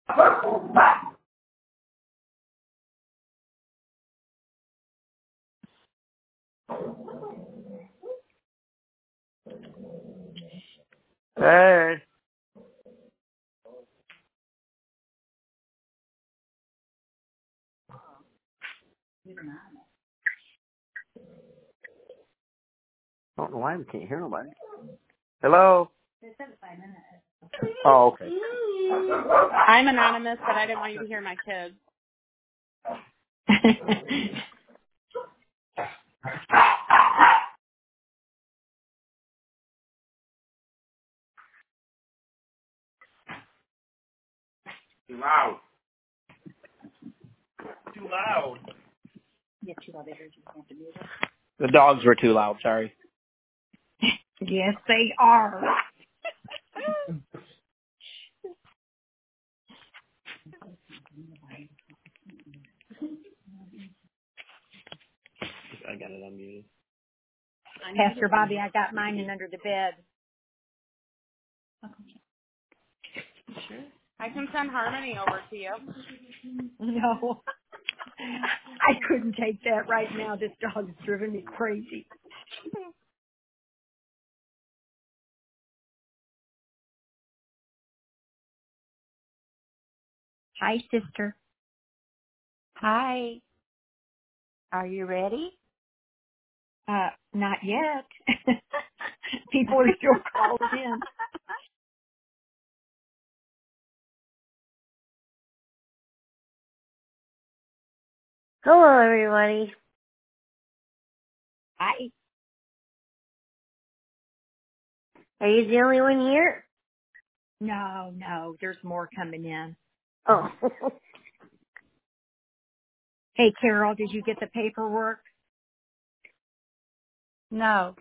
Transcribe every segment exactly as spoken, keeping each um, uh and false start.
Hey. I don't know why we can't hear nobody. Hello? Oh, okay. I'm anonymous, but I didn't want you to hear my kids. Too loud. Too loud. Yeah, too loud. They heard you. You have to mute it. The dogs were too loud, sorry. Yes, they are. I got it unmuted. Pastor Bobby, I got mine in under the bed. Sure. I can send Harmony over to you. No. I couldn't take that right now. This dog has driven me crazy. Hi, sister. Hi. Are you ready? Uh, not yet. People are still calling in. Hello, everybody. Hi. Are you the only one here? No, no, there's more coming in. Oh. Hey, Carol, did you get the paperwork? No.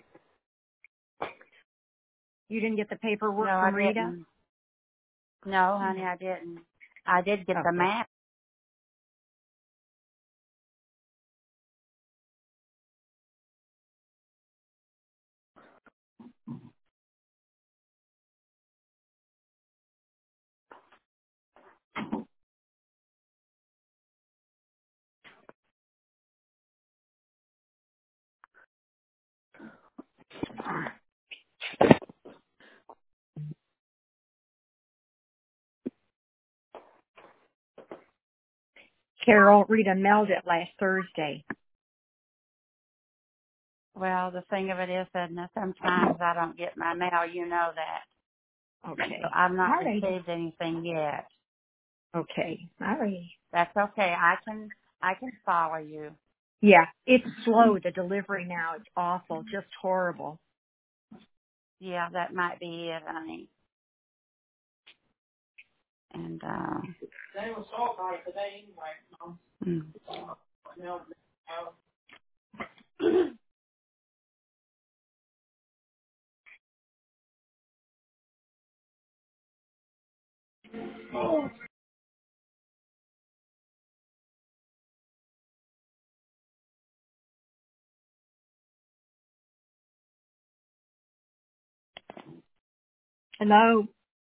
You didn't get the paperwork No, I from Rita? didn't. No, honey, I didn't. I did get Okay. the map. Carol, Rita mailed it last Thursday. Well, the thing of it is that sometimes I don't get my mail. You know that. Okay. So I've not All right. received anything yet. Okay. All right. That's okay. I can, I can follow you. Yeah, it's slow, the delivery now. It's awful, just horrible. Yeah, that might be it, honey. And, uh. They were salt by today anyway, Mom. Mm. No, no. Hello?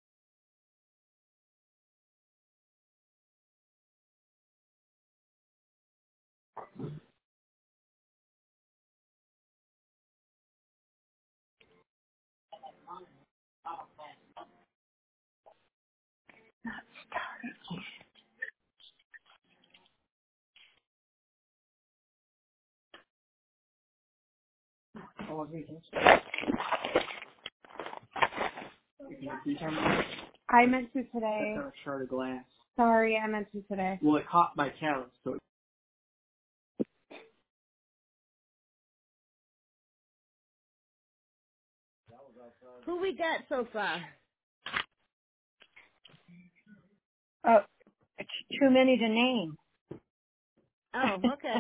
I meant to today. That's on a shard of glass. Sorry, I meant to today. Well, it caught my talent, so it Who we got so far? Oh, it's too many to name. Oh, okay.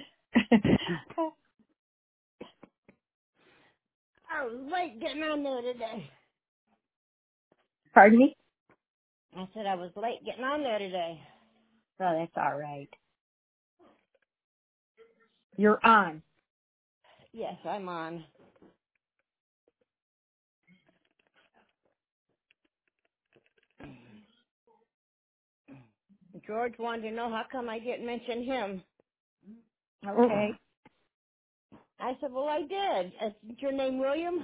I was late getting on there today. Pardon me? I said I was late getting on there today. Oh, that's all right. You're on. Yes, I'm on. George wanted to know how come I didn't mention him. Okay. I said, well, I did. Isn't your name William?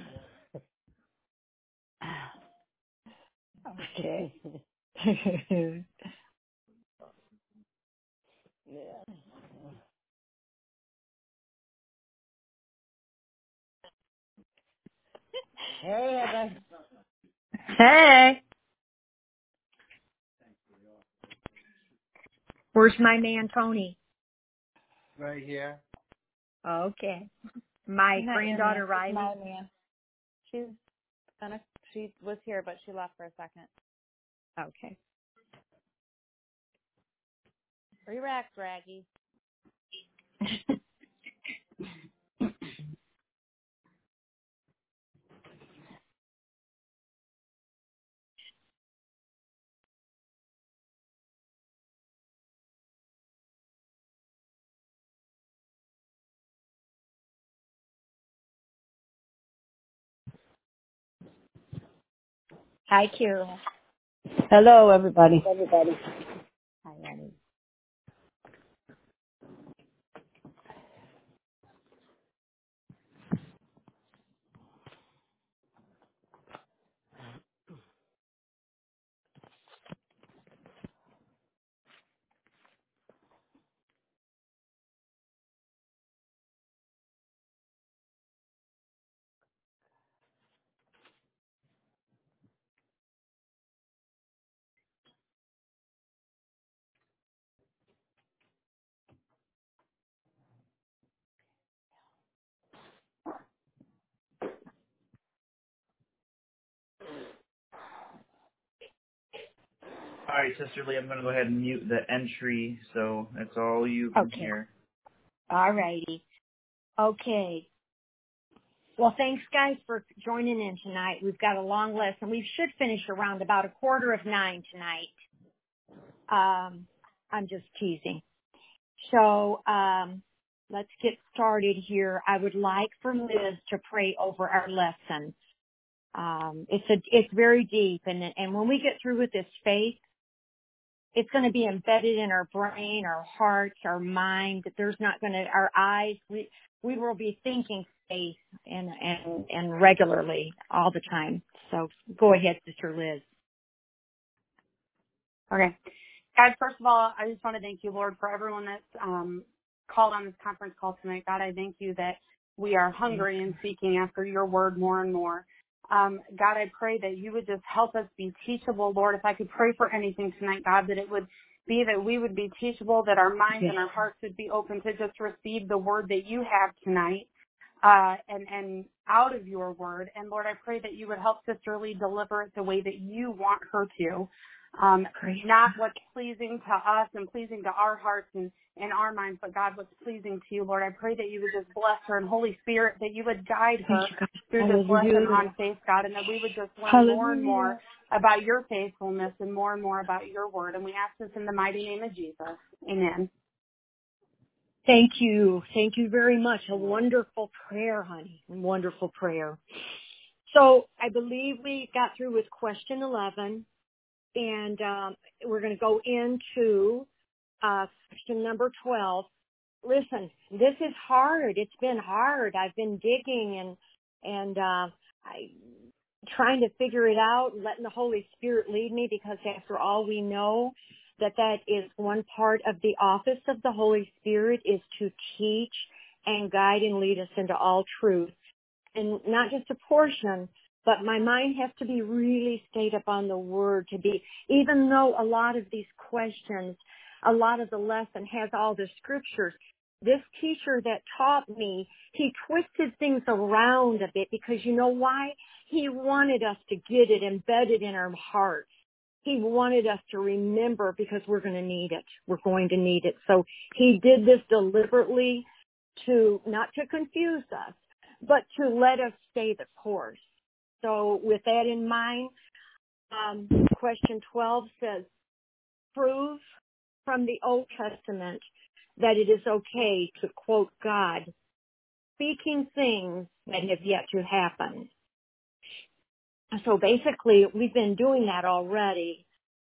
Okay. Yeah. Hey, Heather. Hey. Where's my man Tony? Right here. Okay. My Not your man. granddaughter Riley. My man. She's gonna. She was here, but she left for a second. Okay. Relax, Raggy. Hi, Carol. Hello, everybody. Everybody. Hi, Annie. All right, Sister Lee, I'm going to go ahead and mute the entry, so that's all you from Okay. here. All righty. Okay. Well, thanks, guys, for joining in tonight. We've got a long lesson. We should finish around about a quarter of nine tonight. Um, I'm just teasing. So um, let's get started here. I would like for Liz to pray over our lesson. Um, it's a, it's very deep, and and when we get through with this faith, it's going to be embedded in our brain, our hearts, our mind. There's not going to, our eyes, we, we will be thinking faith and, and, and regularly all the time. So go ahead, Sister Liz. Okay. God, first of all, I just want to thank you, Lord, for everyone that's um, called on this conference call tonight. God, I thank you that we are hungry and seeking after your word more and more. Um, God, I pray that you would just help us be teachable, Lord. If I could pray for anything tonight, God, that it would be that we would be teachable, that our minds Yes. and our hearts would be open to just receive the word that you have tonight. Uh, and, and out of your word. And Lord, I pray that you would help Sister Lee deliver it the way that you want her to. Um, Praise not what's pleasing to us and pleasing to our hearts and, and our minds, but God, what's pleasing to you, Lord. I pray that you would just bless her, and Holy Spirit, that you would guide Thank her you, God. through this lesson Hallelujah. on faith, God, and that we would just learn more and more Hallelujah. about your faithfulness and more and more about your word. And we ask this in the mighty name of Jesus. Amen. Thank you. Thank you very much. A wonderful prayer, honey. Wonderful prayer. So I believe we got through with question eleven, and um, we're going to go into uh, question number twelve. Listen, this is hard. It's been hard. I've been digging and and uh, I trying to figure it out, letting the Holy Spirit lead me, because after all, we know that that is one part of the office of the Holy Spirit, is to teach and guide and lead us into all truth. And not just a portion, but my mind has to be really stayed up on the Word to be, even though a lot of these questions, a lot of the lesson has all the scriptures. This teacher that taught me, he twisted things around a bit, because you know why? He wanted us to get it embedded in our hearts. He wanted us to remember, because we're going to need it. We're going to need it. So he did this deliberately, to not to confuse us, but to let us stay the course. So with that in mind, um, question twelve says, prove from the Old Testament that it is okay to quote God, speaking things that have yet to happen. So basically, we've been doing that already.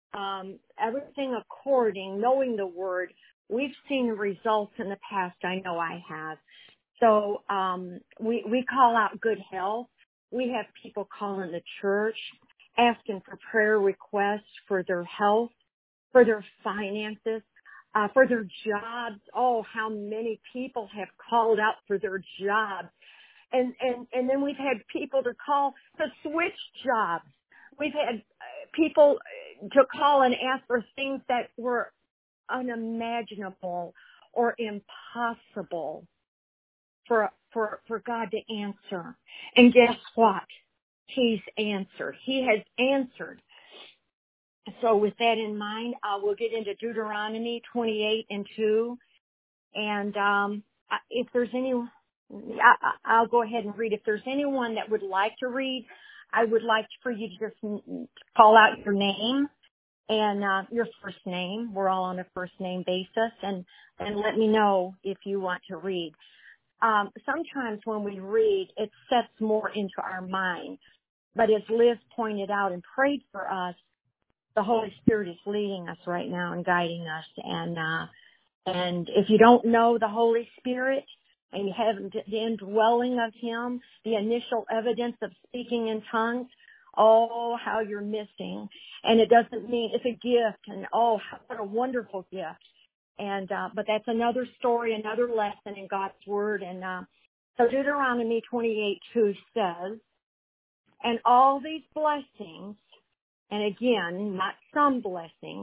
um, everything according, knowing the word. We've seen results in the past. I know I have. So um, we we call out good health. We have people calling the church, asking for prayer requests for their health, for their finances, uh, for their jobs. Oh, how many people have called out for their jobs. And, and, and then we've had people to call to switch jobs. We've had uh, people to call and ask for things that were unimaginable or impossible for, for, for God to answer. And guess what? He's answered. He has answered. So with that in mind, uh, we'll get into Deuteronomy twenty-eight and two. And um, if there's any, I, I'll go ahead and read. If there's anyone that would like to read, I would like for you to just call out your name and uh, your first name. We're all on a first name basis, and and let me know if you want to read. Um, sometimes when we read, it sets more into our mind. But as Liz pointed out and prayed for us, the Holy Spirit is leading us right now and guiding us. And uh, and if you don't know the Holy Spirit and you haven't the indwelling of Him, the initial evidence of speaking in tongues, oh, how you're missing. And it doesn't mean it's a gift, and oh, what a wonderful gift. And uh, but that's another story, another lesson in God's Word. And uh, so Deuteronomy twenty-eight two says, and all these blessings, and again, not some blessings,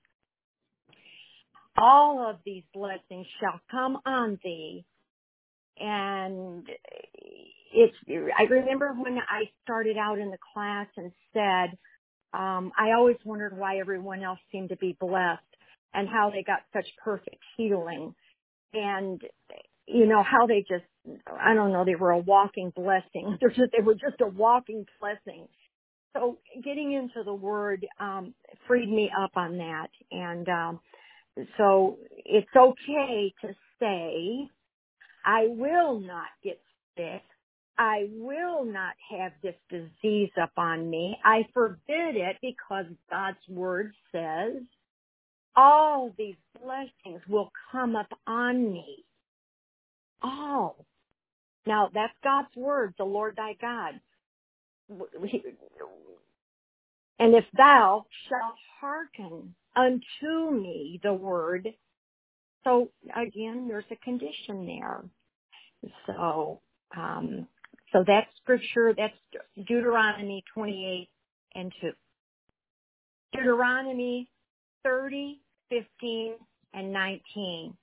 all of these blessings shall come on thee. And it's, I remember when I started out in the class and said, um, I always wondered why everyone else seemed to be blessed and how they got such perfect healing. And, you know, how they just, I don't know, they were a walking blessing. They're just, they were just a walking blessing. So getting into the Word um, freed me up on that. And um, so it's okay to say, I will not get sick. I will not have this disease upon me. I forbid it, because God's Word says all these blessings will come upon me. All. Now, that's God's Word, the Lord thy God. And if thou shalt hearken unto me, the word. So again, there's a condition there. So, um, so that's scripture. That's Deuteronomy twenty-eight and two. Deuteronomy thirty, fifteen, and nineteen.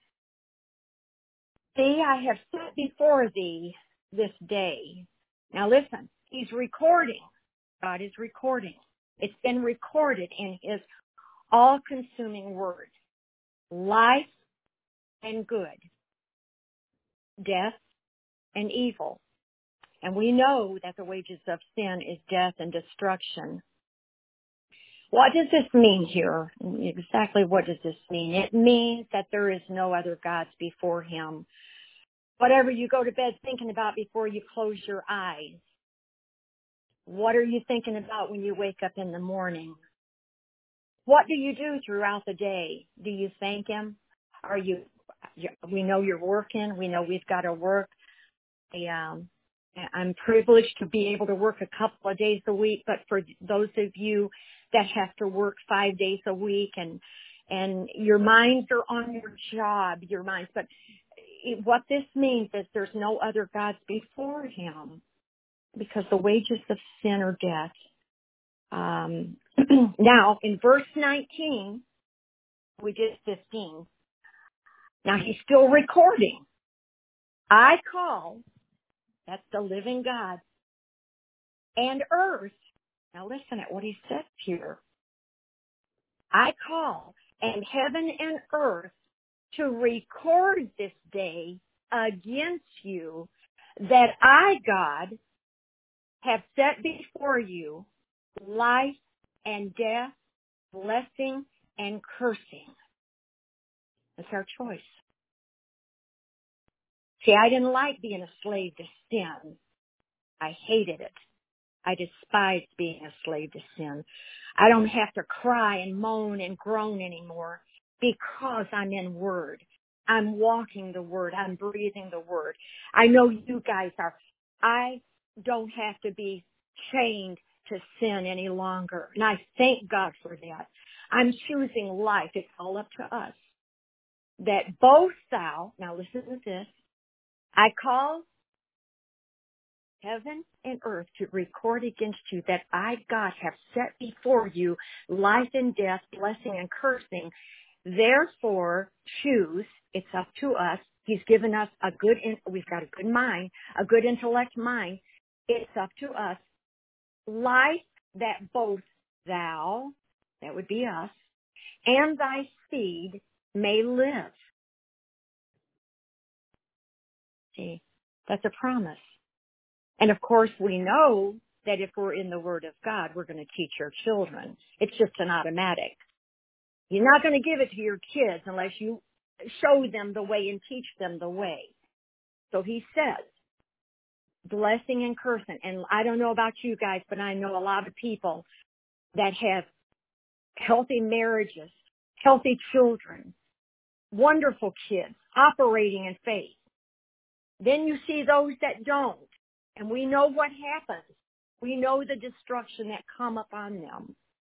See, I have set before thee this day. Now listen, he's recording. God is recording. It's been recorded in His all-consuming word. Life and good. Death and evil. And we know that the wages of sin is death and destruction. What does this mean here? Exactly what does this mean? It means that there is no other gods before Him. Whatever you go to bed thinking about before you close your eyes. What are you thinking about when you wake up in the morning? What do you do throughout the day? Do you thank Him? Are you, we know you're working. We know we've got to work. I, um, I'm privileged to be able to work a couple of days a week, but for those of you that have to work five days a week and, and your minds are on your job, your minds, but it, what this means is there's no other gods before Him, because the wages of sin are death. Um, now, in verse nineteen, we did fifteen. Now, he's still recording. I call, that's the living God, and earth. Now, listen at what he says here. I call, and heaven and earth to record this day against you, that I, God, have set before you life and death, blessing and cursing. It's our choice. See, I didn't like being a slave to sin. I hated it. I despise being a slave to sin. I don't have to cry and moan and groan anymore because I'm in Word. I'm walking the Word. I'm breathing the Word. I know you guys are. I don't have to be chained to sin any longer. And I thank God for that. I'm choosing life. It's all up to us. That both thou, now listen to this, I call heaven and earth to record against you that I, God, have set before you life and death, blessing and cursing. Therefore, choose. It's up to us. He's given us a good, we've got a good mind, a good intellect mind. It's up to us. Life that both thou, that would be us, and thy seed may live. See, that's a promise. And of course, we know that if we're in the Word of God, we're going to teach our children. It's just an automatic. You're not going to give it to your kids unless you show them the way and teach them the way. So he says, blessing and cursing. And I don't know about you guys, but I know a lot of people that have healthy marriages, healthy children, wonderful kids, operating in faith. Then you see those that don't. And we know what happens. We know the destruction that come upon them.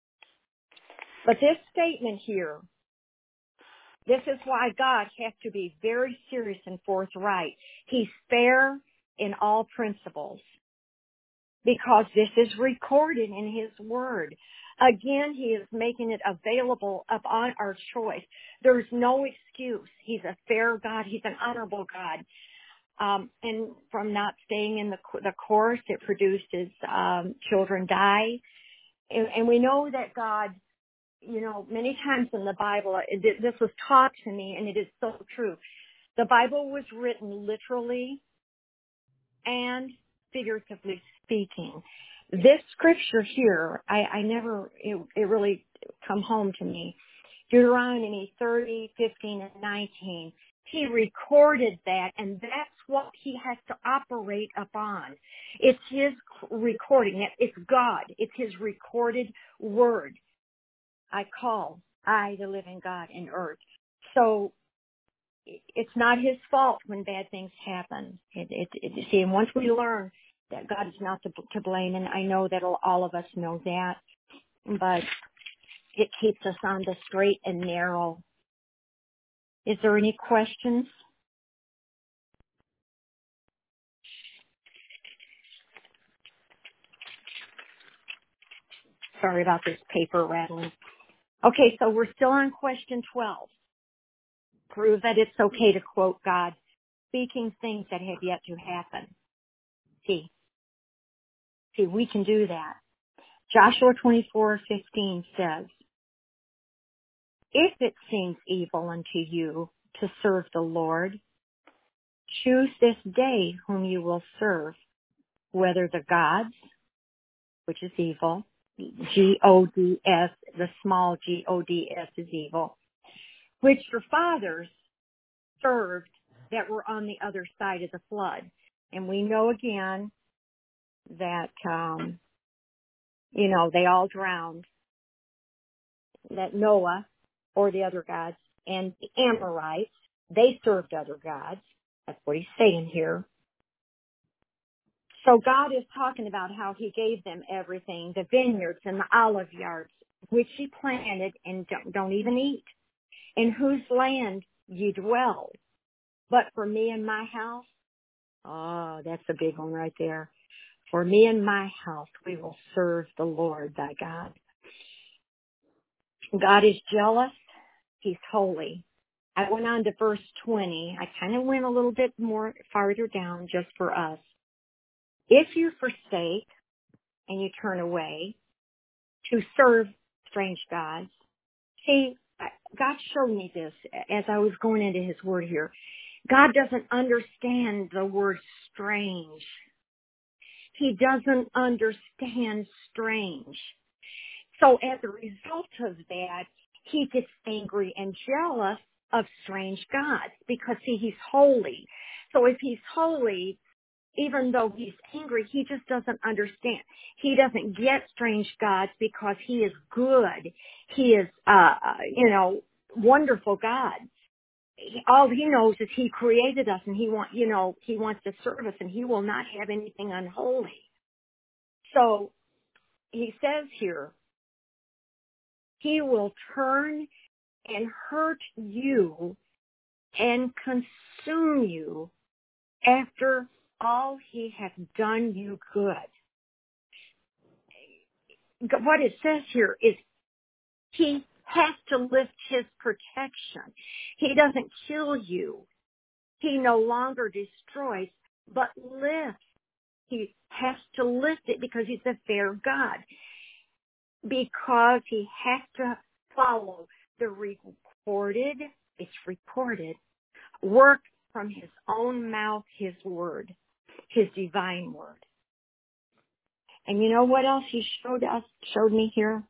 But this statement here, this is why God has to be very serious and forthright. He's fair in all principles because this is recorded in His Word. Again, He is making it available upon our choice. There's no excuse. He's a fair God. He's an honorable God. Um, and from not staying in the the course, it produces um, children die. And, and we know that God, you know, many times in the Bible, it, this was taught to me, and it is so true. The Bible was written literally and figuratively speaking. This scripture here, I, I never, it, it really come home to me. Deuteronomy thirty, fifteen, and nineteen. He recorded that, and that's what he has to operate upon. It's his recording. It's God. It's his recorded word. I call, I, the living God in earth. So it's not his fault when bad things happen. It, it, it, see, and once we learn that God is not to, to blame, and I know that all of us know that, but it keeps us on the straight and narrow. Is there any questions? Sorry about this paper rattling. Okay, so we're still on question twelve. Prove that it's okay to quote God, speaking things that have yet to happen. See, see, we can do that. Joshua twenty-four fifteen says, if it seems evil unto you to serve the Lord, choose this day whom you will serve, whether the gods, which is evil, G O D S, the small G O D S is evil, which your fathers served that were on the other side of the flood. And we know again that, um, you know, they all drowned, that Noah or the other gods and the Amorites, they served other gods. That's what he's saying here. So God is talking about how he gave them everything, the vineyards and the olive yards, which he planted and don't, don't even eat, in whose land ye dwell. But for me and my house, oh, that's a big one right there. For me and my house, we will serve the Lord thy God. God is jealous. He's holy. I went on to verse twenty. I kind of went a little bit more farther down just for us. If you forsake and you turn away to serve strange gods, see, God showed me this as I was going into his word here. God doesn't understand the word strange. He doesn't understand strange. So as a result of that, he gets angry and jealous of strange gods because, see, he's holy. So if he's holy, even though he's angry, he just doesn't understand. He doesn't get strange gods because he is good. He is, uh, you know, wonderful God. All he knows is he created us and he want, you know, he wants to serve us and he will not have anything unholy. So he says here, he will turn and hurt you and consume you after all he has done you good. What it says here is he has to lift his protection. He doesn't kill you. He no longer destroys, but lifts. He has to lift it because he's a fair God. Because he has to follow the recorded, it's reported, work from his own mouth, his word, his divine word. And you know what else he showed us, showed me here?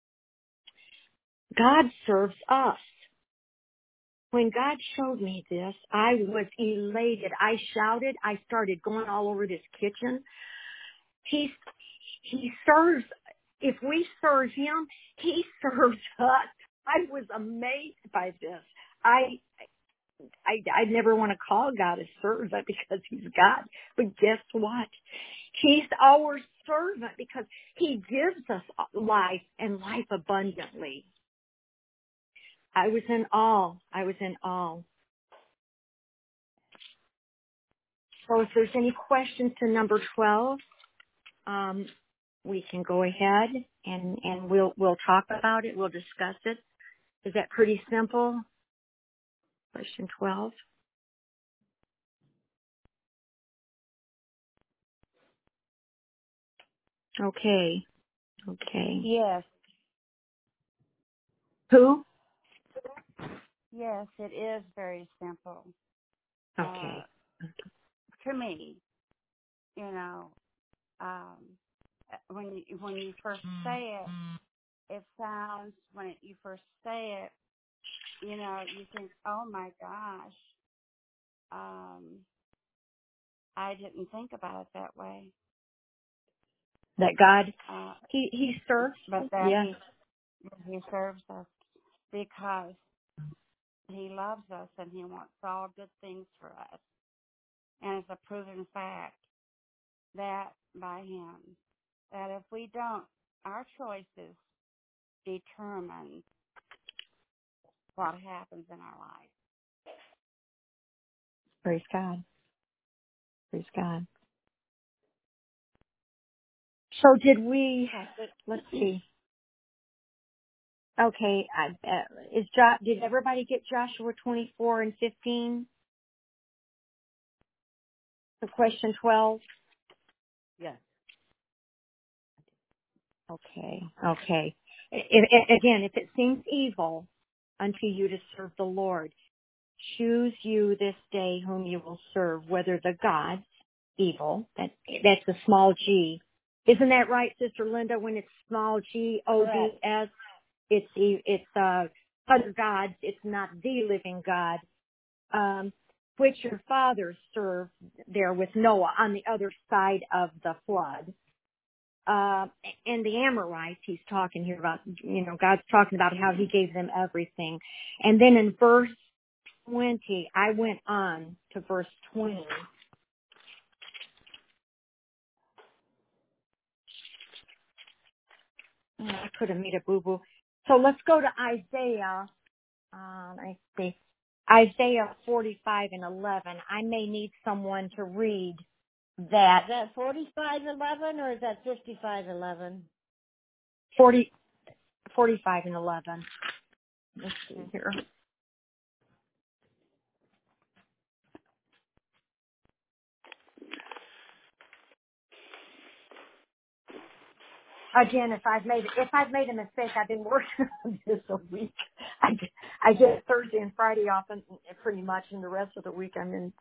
God serves us. When God showed me this, I was elated. I shouted. I started going all over this kitchen. He, he serves, if we serve him, he serves us. I was amazed by this. I, I, I never want to call God a servant because he's God. But guess what? He's our servant because he gives us life and life abundantly. I was in awe. I was in awe. So if there's any questions to number twelve, um, we can go ahead and, and we'll we'll talk about it. We'll discuss it. Is that pretty simple? Question twelve. Okay. Okay. Yes. Who? Yes, it is very simple. Okay. Uh, to me, you know, um, when you, when you first say it, it sounds, when it, you first say it, you know, you think, oh my gosh, um, I didn't think about it that way. That God, Uh, he, he serves. but that Yes. he, he serves us because he loves us and he wants all good things for us. And it's a proven fact that by him, that if we don't, our choices determine what happens in our life. Praise God. Praise God. So did we, let's see. Okay, I, uh, is jo- did everybody get Joshua twenty-four and fifteen? So question twelve? Yes. Okay, okay. If, if, again, if it seems evil unto you to serve the Lord, choose you this day whom you will serve, whether the gods, evil, that, that's a small g. Isn't that right, Sister Linda, when it's small g, O D S? It's, it's, uh, other gods. It's not the living God. Um, which your fathers served there with Noah on the other side of the flood. Uh, and the Amorites, he's talking here about, you know, God's talking about how he gave them everything. And then in verse twenty, I went on to verse twenty. Oh, I could have made a boo-boo. So let's go to Isaiah. Um, I see. Isaiah forty-five and eleven. I may need someone to read that. Is that forty-five eleven or is that fifty-five eleven? forty, forty-five and eleven. Let's see here. Again, if I've made if I've made a mistake, I've been working on this a week. I get, I get Thursday and Friday off, and pretty much, and the rest of the week I'm in.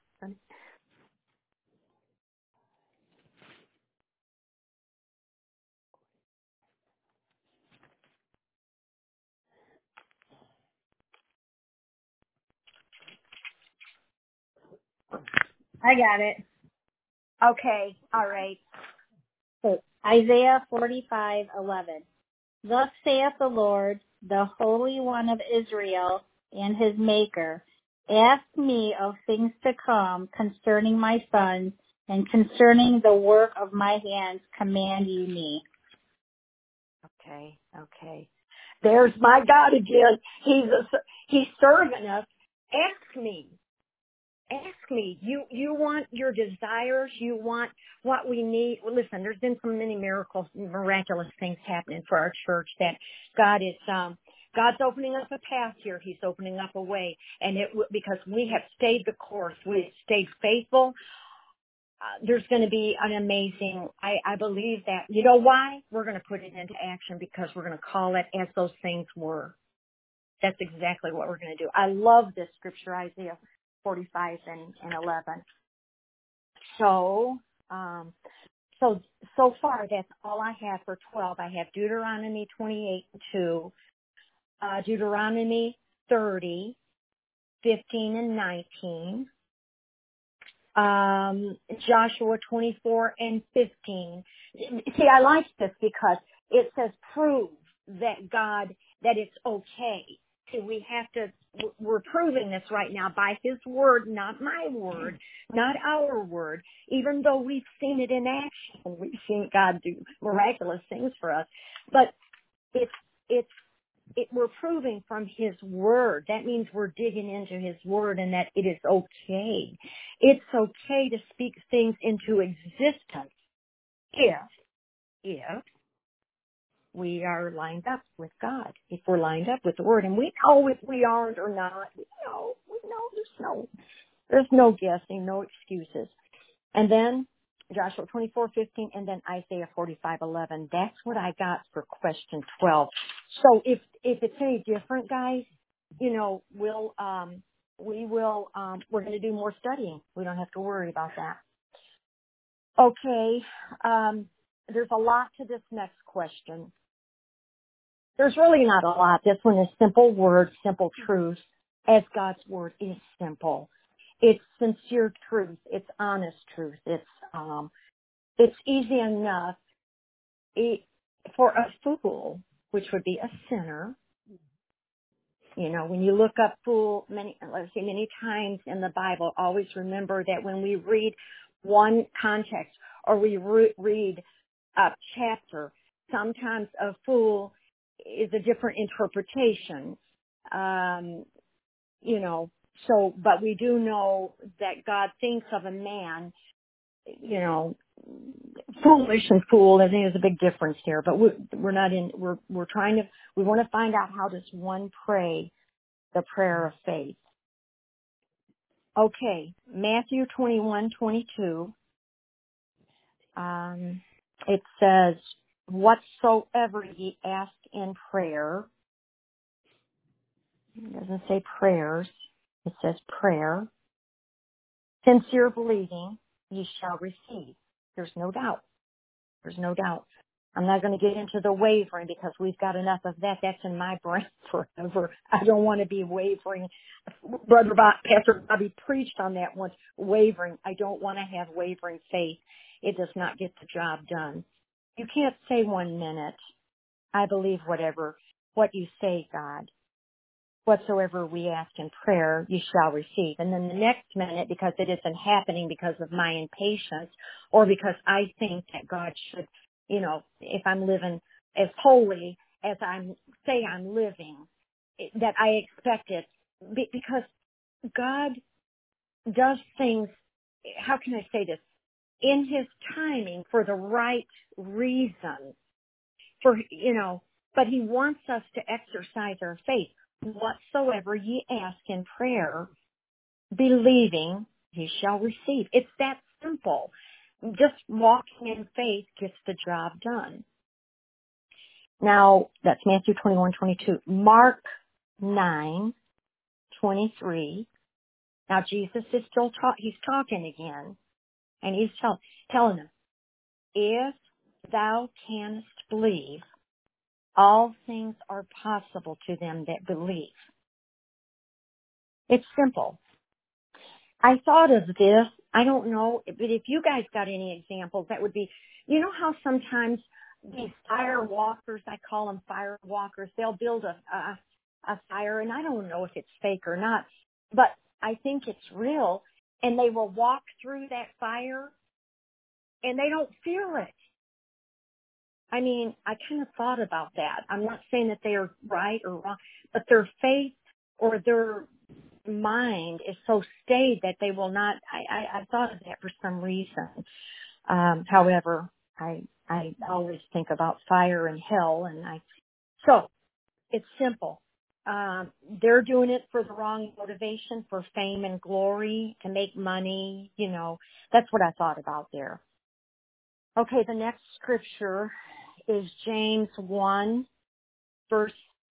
I got it. Okay, all right. So Isaiah forty-five eleven. Thus saith the Lord, the Holy One of Israel and his Maker, ask me of things to come concerning my sons, and concerning the work of my hands command ye me. Okay, okay. There's my God again. He's a, he's serving us. Ask me. Ask me. You you want your desires. You want what we need. Well, listen, there's been so many miracles, miraculous things happening for our church that God is um God's opening up a path here. He's opening up a way, and it because we have stayed the course. We have stayed faithful. Uh, there's going to be an amazing. I I believe that. You know why? We're going to put it into action because we're going to call it as those things were. That's exactly what we're going to do. I love this scripture, Isaiah forty-five and, and eleven. So, um, so, so far that's all I have for twelve. I have Deuteronomy twenty-eight and two, uh, Deuteronomy thirty, fifteen and nineteen, um, Joshua twenty-four and fifteen. See, I like this because it says prove that God, that it's okay. See, we have to, we're proving this right now by His word, not my word, not our word, even though we've seen it in action. We've seen God do miraculous things for us. But it's, it's, it, we're proving from His word. That means we're digging into His word and that it is okay. It's okay to speak things into existence if, if, we are lined up with God, if we're lined up with the Word. And we know if we aren't or not. We know, we know there's no, there's no guessing, no excuses. And then Joshua twenty-four fifteen and then Isaiah forty-five eleven. That's what I got for question twelve. So if, if it's any different, guys, you know, we'll, um, we will, um, we're going to do more studying. We don't have to worry about that. Okay. Um, there's a lot to this next question. There's really not a lot. This one is simple words, simple truth, as God's word is simple. It's sincere truth. It's honest truth. It's um, it's easy enough it, for a fool, which would be a sinner. You know, when you look up fool, many let's see, many times in the Bible, always remember that when we read one context or we re- read a chapter, sometimes a fool is a different interpretation, um, you know, so, but we do know that God thinks of a man, you know, foolish and fool, I think there's a big difference here, but we, we're not in, we're, we're trying to, we want to find out how does one pray the prayer of faith. Okay, Matthew twenty-one twenty-two, um, it says, whatsoever ye ask in prayer, it doesn't say prayers. It says prayer. Sincere believing, ye shall receive. There's no doubt. There's no doubt. I'm not going to get into the wavering because we've got enough of that. That's in my brain forever. I don't want to be wavering. Brother Bob, Pastor Bobby preached on that once, wavering. I don't want to have wavering faith. It does not get the job done. You can't say one minute, I believe whatever, what you say, God. Whatsoever we ask in prayer, you shall receive. And then the next minute, because it isn't happening because of my impatience or because I think that God should, you know, if I'm living as holy as I'm, say I'm living, that I expect it. Because God does things, how can I say this, in His timing for the right reason. For, you know, but He wants us to exercise our faith. Whatsoever ye ask in prayer, believing, ye shall receive. It's that simple. Just walking in faith gets the job done. Now, that's Matthew twenty-one twenty-two. Mark nine twenty-three. Now, Jesus is still talk. He's talking again, and He's tell- telling them, if thou canst believe, all things are possible to them that believe. It's simple. I thought of this. I don't know, but if you guys got any examples, that would be, you know how sometimes these fire walkers, I call them fire walkers, they'll build a, a, a fire, and I don't know if it's fake or not, but I think it's real, and they will walk through that fire, and they don't feel it. I mean, I kind of thought about that. I'm not saying that they are right or wrong, but their faith or their mind is so stayed that they will not, I, I, I thought of that for some reason. Um, however, I, I always think about fire and hell, and I, so it's simple. Um, they're doing it for the wrong motivation, for fame and glory, to make money, you know, that's what I thought about there. Okay, the next scripture is James one, verse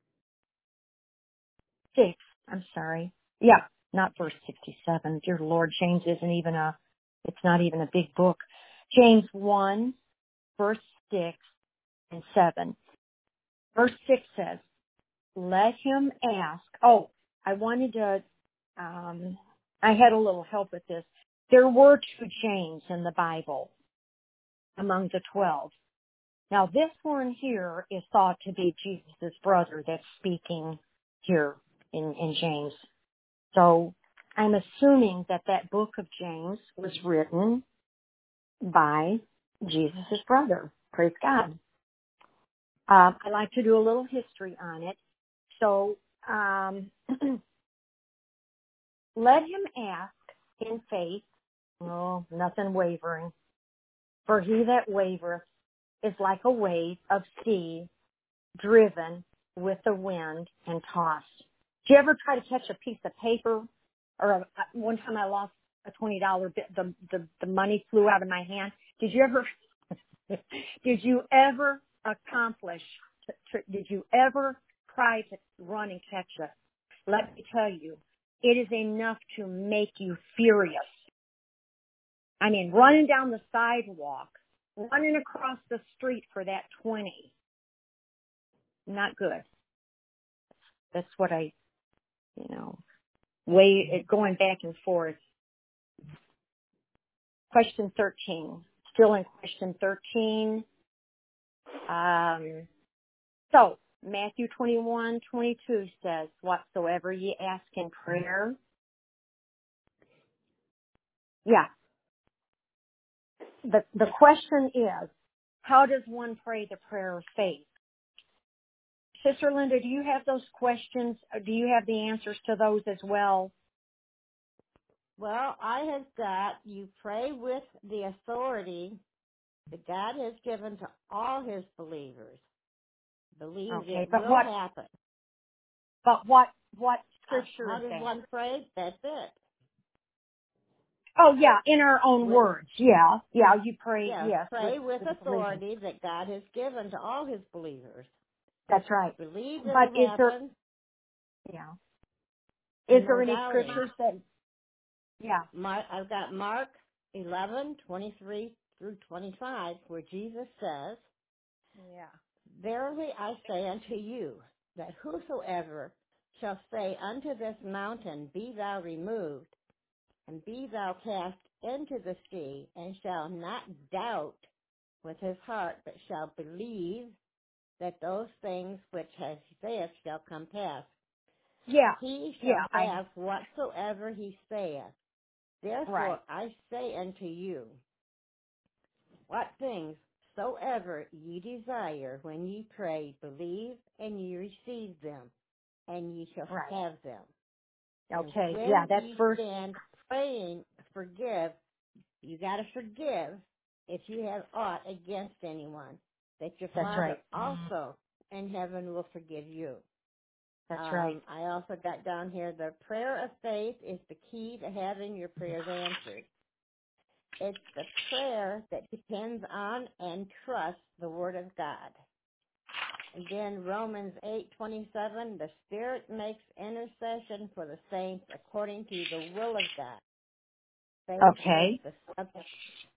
six. I'm sorry. Yeah, not verse sixty-seven. Dear Lord, James isn't even a, it's not even a big book. James one, verse six and seven. Verse six says, let him ask. Oh, I wanted to, um, I had a little help with this. There were two James in the Bible among the twelve. Now, this one here is thought to be Jesus' brother that's speaking here in, in James. So I'm assuming that that book of James was written by Jesus' brother. Praise God. Uh, I like to do a little history on it. So um, let him ask in faith, oh, nothing wavering. For he that wavereth is like a wave of sea driven with the wind and tossed. Did you ever try to catch a piece of paper? Or a, one time I lost a twenty dollar bit, the, the, the money flew out of my hand. Did you ever, did you ever accomplish, did you ever try to run and catch it? Let me tell you, it is enough to make you furious. I mean, running down the sidewalk, running across the street for that twenty. Not good. That's what I, you know, way it going back and forth. Question thirteen. Still in question thirteen. Um, so Matthew twenty-one, twenty-two says, whatsoever ye ask in prayer. Yeah. The, the question is, how does one pray the prayer of faith? Sister Linda, do you have those questions? Do you have the answers to those as well? Well, I have got, you pray with the authority that God has given to all his believers. Believe Okay, it but will what, happen. but what, what Uh, scripture how is does that? one pray? That's it. Oh yeah, in our own With, words. Yeah, yeah, you pray, yes, yes. pray With, with with believing. authority that God has given to all his believers. That's right. Believe But it'll is there, happen yeah, is and there no any doubting. scriptures that, yeah, Mark, I've got Mark eleven, twenty-three through twenty-five, where Jesus says, yeah, verily I say unto you, that whosoever shall say unto this mountain, be thou removed, and be thou cast into the sea, and shall not doubt with his heart, but shall believe that those things which he saith shall come pass, yeah, he yeah, shall I, have whatsoever he saith. right, Therefore I say unto you, what things soever ye desire when ye pray, believe, and ye receive them, and ye shall right. have them. And Okay, yeah, when that's ye verse, stand praying, forgive. You got to forgive if you have aught against anyone, that your that's Father right, also in heaven will forgive you. that's right. Um, I also got down here, the prayer of faith is the key to having your prayers answered. It's the prayer that depends on and trusts the Word of God. And then Romans eight twenty-seven, the Spirit makes intercession for the saints according to the will of God. Faith is Okay, the subject.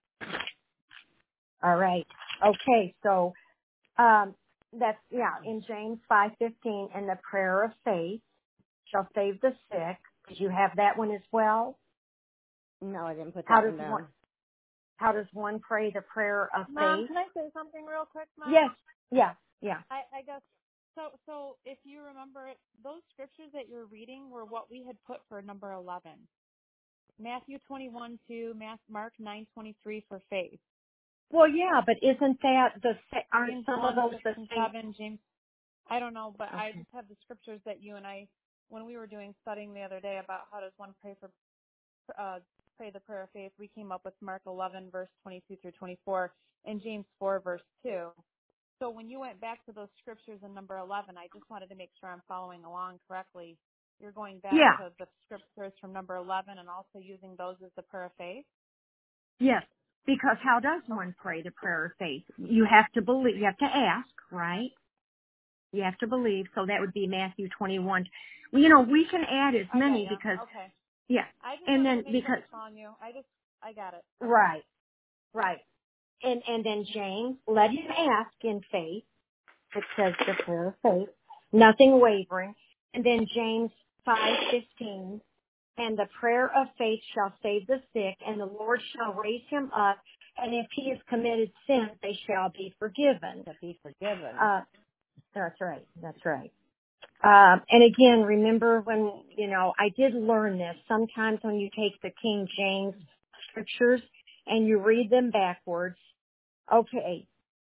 all right. Okay, so, um, that's, yeah, in James five fifteen, and the prayer of faith shall save the sick. Did you have that one as well? No, I didn't put How that does one down. one How does one pray the prayer of Mom, faith? can I say something real quick, Mom? Yes. Yeah. Yeah. I, I guess so. So if you remember, those scriptures that you're reading were what we had put for number eleven. Matthew twenty-one two, Mark nine twenty-three for faith. Well, yeah, but isn't that the sa- aren't James some of one those six the and same? seven. James, I don't know, but I Okay. just have the scriptures that you and I, when we were doing studying the other day about how does one pray for, uh, pray the prayer of faith, we came up with Mark eleven verse twenty-two through twenty-four and James four verse two. So when you went back to those scriptures in number eleven, I just wanted to make sure I'm following along correctly. You're going back Yeah. to the scriptures from number eleven and also using those as the prayer of faith? Yes. Because how does Okay. one pray the prayer of faith? You have to believe. You have to ask, right? You have to believe. So that would be Matthew twenty-one. Well, you know, we can add as I got many you. because, Okay. yeah. I just And wanted then to make sure I because, was following you. I just, I got it. Okay. right, right. And, and then James, let him ask in faith. It says the prayer of faith, nothing wavering. And then James five fifteen, and the prayer of faith shall save the sick, and the Lord shall raise him up, and if he has committed sin, they shall be forgiven. To be forgiven. Uh, that's right. That's right. Um, and again, remember when, you know, I did learn this. Sometimes when you take the King James scriptures and you read them backwards, okay,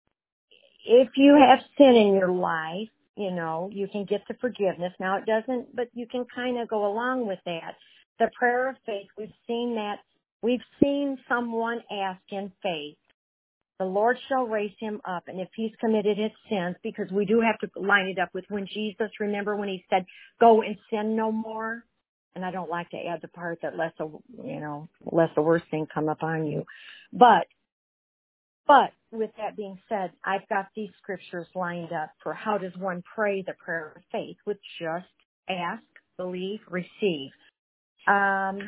if you have sin in your life, you know, you can get the forgiveness. Now it doesn't, but you can kind of go along with that. The prayer of faith, we've seen that, we've seen someone ask in faith, the Lord shall raise him up, and if he's committed his sins, because we do have to line it up with when Jesus, remember when he said, go and sin no more? And I don't like to add the part that lest a, you know, lest the worst thing come upon you. But But with that being said, I've got these scriptures lined up for how does one pray the prayer of faith, with just ask, believe, receive. Um,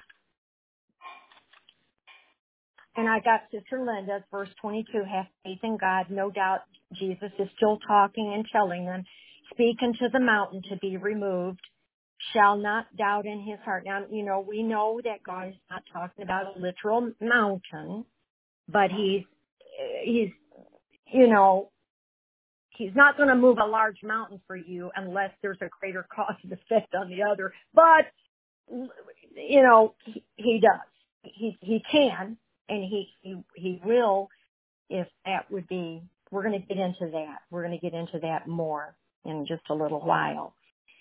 and I got Sister Linda's verse twenty-two, have faith in God. No doubt Jesus is still talking and telling them, speak unto the mountain to be removed, shall not doubt in his heart. Now, you know, we know that God is not talking about a literal mountain, but he's, he's, you know, he's not going to move a large mountain for you unless there's a greater cause and effect on the other. But, you know, he, he does. He he can, and he, he, he will, if that would be, we're going to get into that. We're going to get into that more in just a little while.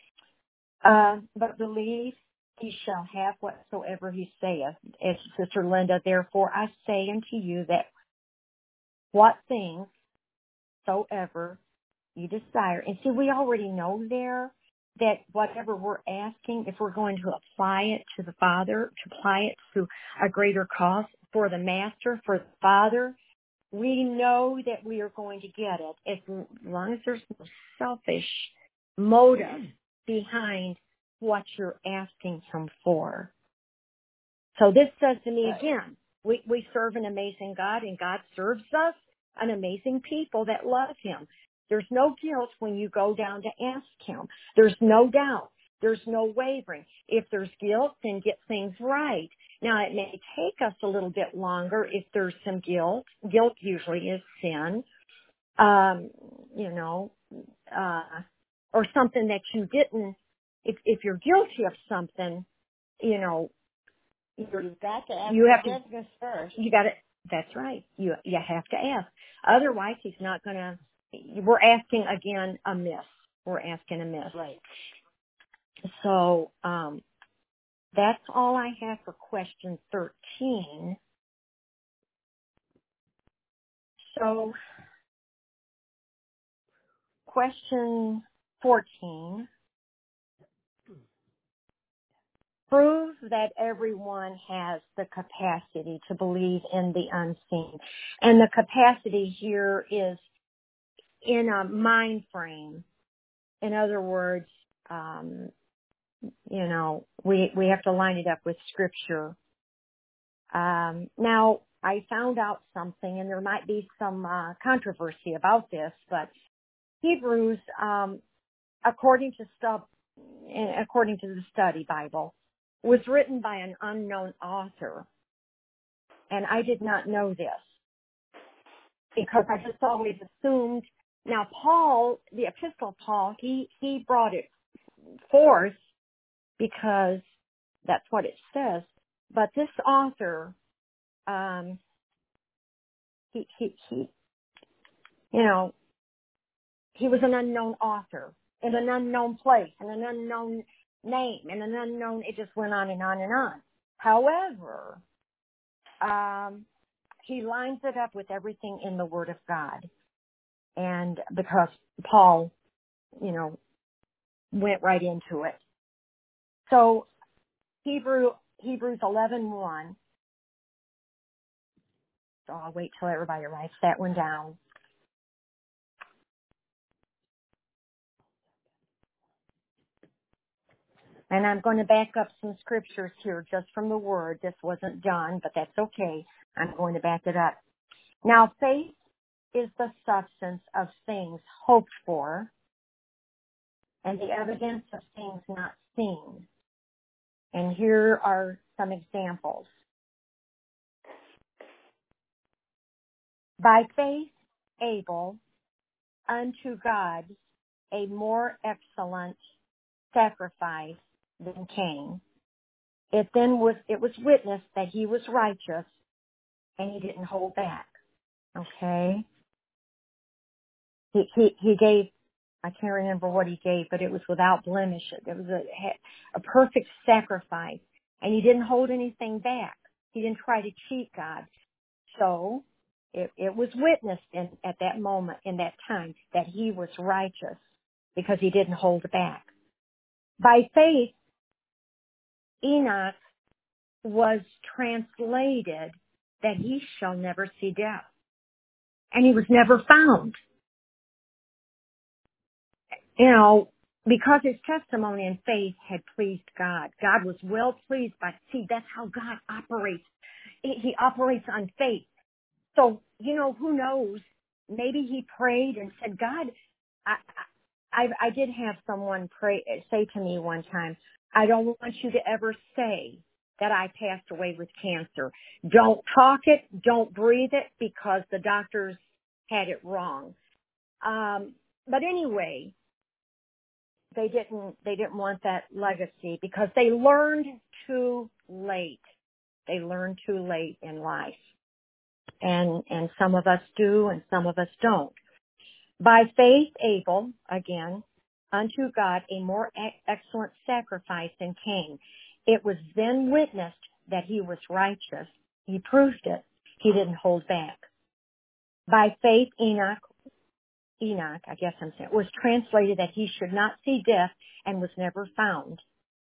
Uh, but believe he shall have whatsoever he saith. As Sister Linda, therefore I say unto you that what things soever you desire. And see, we already know there that whatever we're asking, if we're going to apply it to the Father, to apply it to a greater cause for the Master, for the Father, we know that we are going to get it as long as there's no selfish motive behind what you're asking Him for. So this says to me again, we, we serve an amazing God, and God serves us an amazing people that love Him. There's no guilt when you go down to ask Him. There's no doubt. There's no wavering. If there's guilt, then get things right. Now, it may take us a little bit longer if there's some guilt. Guilt usually is sin, um, you know, uh, or something that you didn't, if, if you're guilty of something, you know, you're, You've got to ask you have forgiveness to, first. You got to, that's right. You, you have to ask. Otherwise, He's not going to, we're asking again amiss. We're asking amiss. Right. So, um, that's all I have for question thirteen. So, question fourteen. Prove that everyone has the capacity to believe in the unseen. And the capacity here is in a mind frame. In other words, um, you know, we, we have to line it up with Scripture. Um, now, I found out something, and there might be some uh, controversy about this, but Hebrews, um, according to stuff, according to the Study Bible, was written by an unknown author. And I did not know this because I just always assumed. Now, Paul, the Epistle of Paul, he, he brought it forth because that's what it says. But this author, um, he, he, he, you know, he was an unknown author in an unknown place, in an unknown name, in an unknown, it just went on and on and on. However, um, he lines it up with everything in the Word of God. And because Paul, you know, went right into it. So Hebrew, Hebrews eleven one. So I'll wait till everybody writes that one down. And I'm going to back up some scriptures here just from the Word. This wasn't done, but that's okay. I'm going to back it up. Now, faith is the substance of things hoped for and the evidence of things not seen. And here are some examples. By faith, Abel, unto God, a more excellent sacrifice than Cain. It then was, it was witnessed that he was righteous and he didn't hold back. Okay? He, he, he gave, I can't remember what he gave, but it was without blemish. It was a, a perfect sacrifice. And he didn't hold anything back. He didn't try to cheat God. So, it, it was witnessed in, at that moment, in that time, that he was righteous because he didn't hold back. By faith, Enoch was translated that he shall never see death. And he was never found. You know, because his testimony and faith had pleased God. God was well pleased by, see, that's how God operates. He, he operates on faith. So, you know, who knows? Maybe he prayed and said, God, I, I, I did have someone pray, say to me one time, I don't want you to ever say that I passed away with cancer. Don't talk it, don't breathe it, because the doctors had it wrong. Um, but anyway, they didn't, they didn't want that legacy because they learned too late. They learned too late in life. And, and some of us do and some of us don't. By faith, Abel, again, unto God a more excellent sacrifice than Cain. It was then witnessed that he was righteous. He proved it. He didn't hold back. By faith, Enoch, Enoch, I guess I'm saying, was translated that he should not see death and was never found.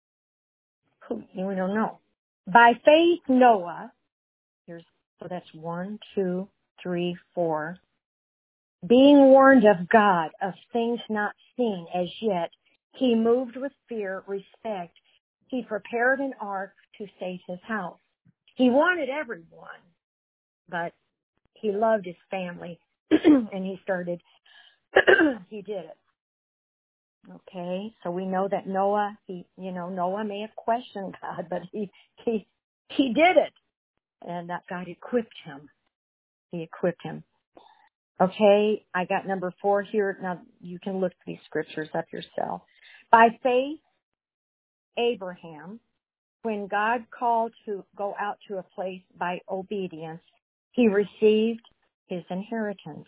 We don't know. By faith, Noah, here's, so that's one, two, three, four. Being warned of God of things not seen as yet, he moved with fear, respect. He prepared an ark to save his house. He wanted everyone, but he loved his family, and he started, he did it. Okay, so we know that Noah, he, you know, Noah may have questioned God, but he, he, he did it, and that God equipped him. He equipped him. Okay, I got number four here. Now, you can look these scriptures up yourself. By faith, Abraham, when God called to go out to a place by obedience, he received his inheritance.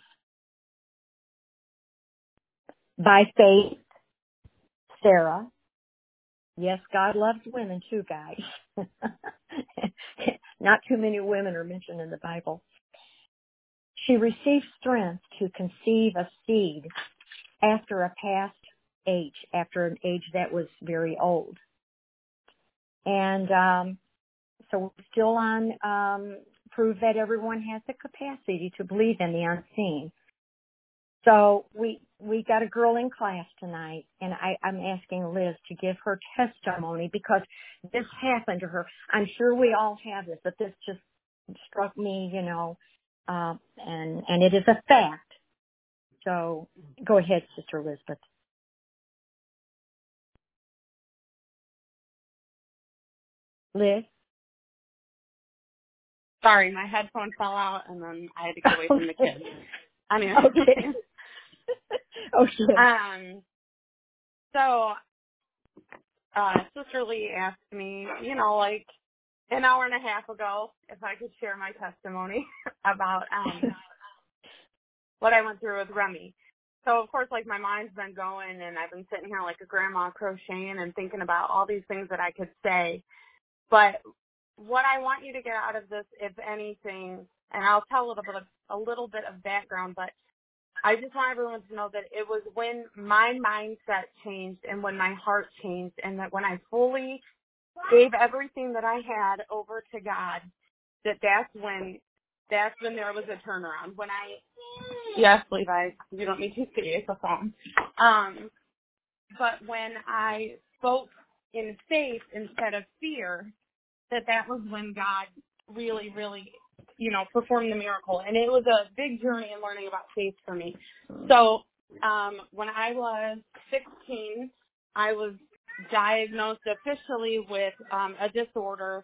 By faith, Sarah, yes, God loves women too, guys. Not too many women are mentioned in the Bible. She received strength to conceive a seed after a past age, after an age that was very old. And um, so we're still on um, prove that everyone has the capacity to believe in the unseen. So we we got a girl in class tonight, and I, I'm asking Liz to give her testimony because this happened to her. I'm sure we all have this, but this just struck me, you know, uh, and and it is a fact. So go ahead, Sister Elizabeth. Liz? Sorry, my headphone fell out, and then I had to get away from the kids. Anyway. Okay. Okay. Um, so, uh, Sister Lee asked me, you know, like an hour and a half ago, if I could share my testimony about um, what I went through with Remy. So, of course, like, my mind's been going, and I've been sitting here like a grandma crocheting and thinking about all these things that I could say. But what I want you to get out of this, if anything, and I'll tell a little bit of, a little bit of background, but I just want everyone to know that it was when my mindset changed and when my heart changed, and that when I fully gave everything that I had over to God, that that's when, that's when there was a turnaround. When I, yes, Levi, you don't need to see it's a phone. Um, but when I spoke in faith instead of fear, that that was when God really, really, you know, performed the miracle. And it was a big journey in learning about faith for me. So um, when I was sixteen, I was diagnosed officially with um, a disorder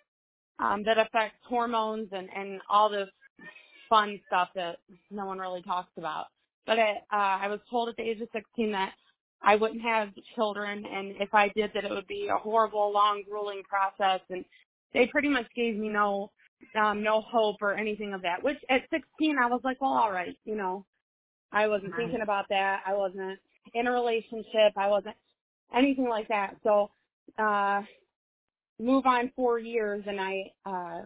um, that affects hormones and, and all this fun stuff that no one really talks about. But it, uh, I was told at the age of sixteen that I wouldn't have children, and if I did, that it would be a horrible, long, grueling process. And they pretty much gave me no, um, no hope or anything of that. Which at sixteen, I was like, well, all right, you know, I wasn't Right. thinking about that. I wasn't in a relationship. I wasn't anything like that. So, uh, move on four years, and I, uh,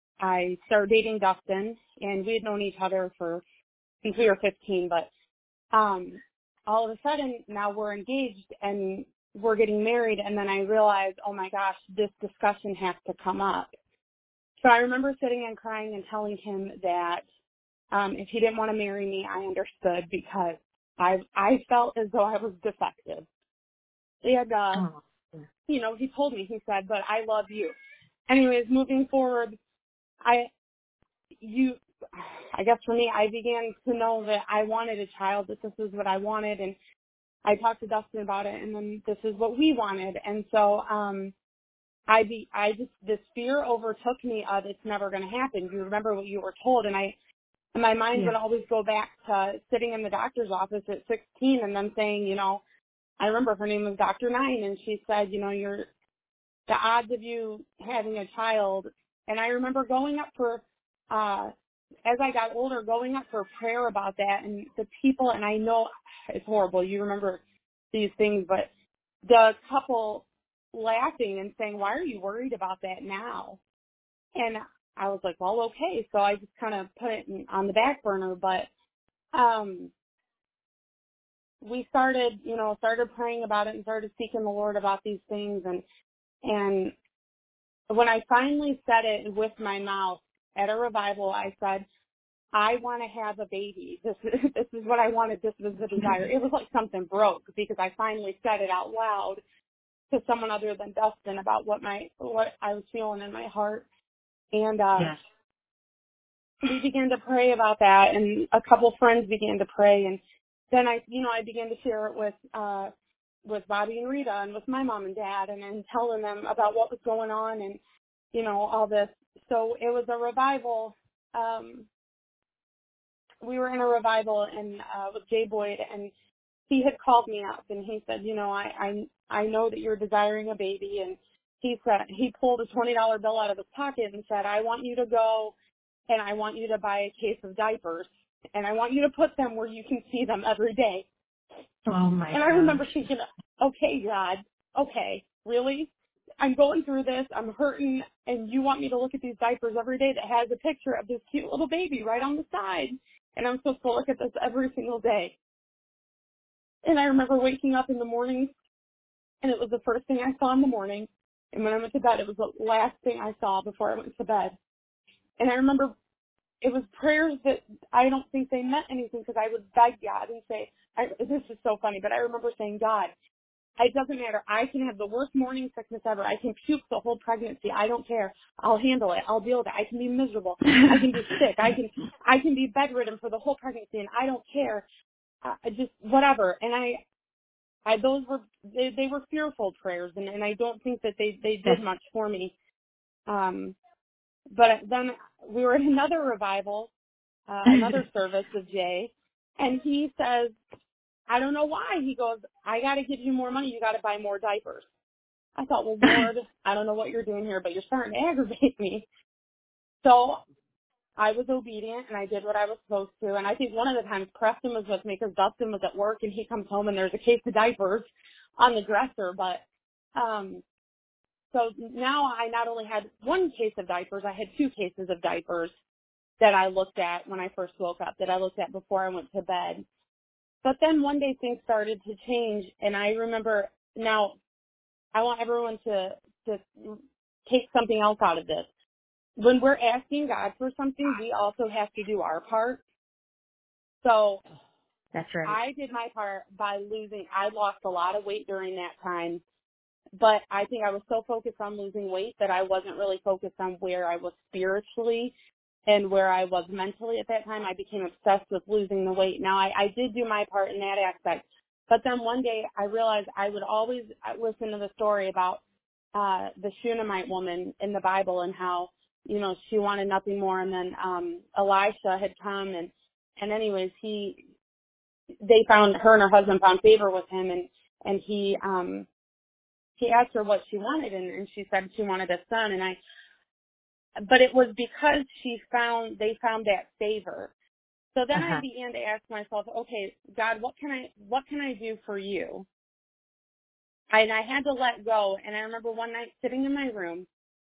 I started dating Dustin, and we had known each other for since we were fifteen, but um, all of a sudden now we're engaged and we're getting married, and then I realized, oh my gosh, this discussion has to come up. So I remember sitting and crying and telling him that um, if he didn't want to marry me, I understood, because I I felt as though I was defective. And, uh, Oh. you know, he told me, he said, but I love you. Anyways, moving forward, I, you, I guess for me, I began to know that I wanted a child, that this is what I wanted, and I talked to Dustin about it, and then this is what we wanted. And so, um, I be, I just, this fear overtook me of it's never going to happen. You remember what you were told, and I, and my mind Yeah. would always go back to sitting in the doctor's office at sixteen and then saying, you know, I remember her name was Doctor Nine, and she said, you know, you're, the odds of you having a child. And I remember going up for, uh, as I got older, going up for prayer about that, and the people, and I know it's horrible, you remember these things, but the couple laughing and saying, why are you worried about that now? And I was like, well, okay. So I just kind of put it in, on the back burner, but, um, we started, you know, started praying about it and started seeking the Lord about these things. And, and when I finally said it with my mouth at a revival, I said, I want to have a baby. This is, this is what I wanted. This was the desire. It was like something broke, because I finally said it out loud to someone other than Dustin about what my, what I was feeling in my heart. And, uh, Yes. we began to pray about that, and a couple friends began to pray, and then I, you know, I began to share it with, uh, with Bobby and Rita and with my mom and dad, and then telling them about what was going on and, you know, all this. So it was a revival. Um, we were in a revival and, uh, with Jay Boyd, and he had called me up and he said, you know, I, I, I know that you're desiring a baby. And he said, he pulled a twenty dollar bill out of his pocket and said, I want you to go and I want you to buy a case of diapers, and I want you to put them where you can see them every day. Oh my And I gosh. remember thinking, okay, God, okay, really? I'm going through this, I'm hurting, and you want me to look at these diapers every day that has a picture of this cute little baby right on the side, and I'm supposed to look at this every single day. And I remember waking up in the morning, and it was the first thing I saw in the morning, and when I went to bed, it was the last thing I saw before I went to bed. And I remember it was prayers that I don't think they meant anything, because I would beg God and say, I, this is so funny, but I remember saying, God, it doesn't matter. I can have the worst morning sickness ever. I can puke the whole pregnancy. I don't care. I'll handle it. I'll deal with it. I can be miserable. I can be sick. I can, I can be bedridden for the whole pregnancy, and I don't care. Uh, just whatever. And I, I those were they, they were fearful prayers, and, and I don't think that they they did much for me. Um, but then we were in another revival, uh, another service of Jay, and he says, I don't know why. He goes, I got to give you more money. You got to buy more diapers. I thought, well, Lord, I don't know what you're doing here, but you're starting to aggravate me. So I was obedient, and I did what I was supposed to. And I think one of the times Preston was with me because Dustin was at work, and he comes home, and there's a case of diapers on the dresser. But um, so now I not only had one case of diapers, I had two cases of diapers that I looked at when I first woke up, that I looked at before I went to bed. But then one day things started to change, and I remember now I want everyone to, to take something else out of this. When we're asking God for something, we also have to do our part. So that's right. I did my part by losing. I lost a lot of weight during that time, but I think I was so focused on losing weight that I wasn't really focused on where I was spiritually and where I was mentally at that time. I became obsessed with losing the weight. Now, I, I did do my part in that aspect. But then one day I realized I would always listen to the story about uh, the Shunammite woman in the Bible and how, you know, she wanted nothing more. And then um, Elisha had come and, and anyways, he, they found, her and her husband found favor with him, and, and he, um, he asked her what she wanted, and, and she said she wanted a son. And I, but it was because she found, they found that favor. So then uh-huh. I began to ask myself, okay, God, what can I, what can I do for you? And I had to let go. And I remember one night sitting in my room,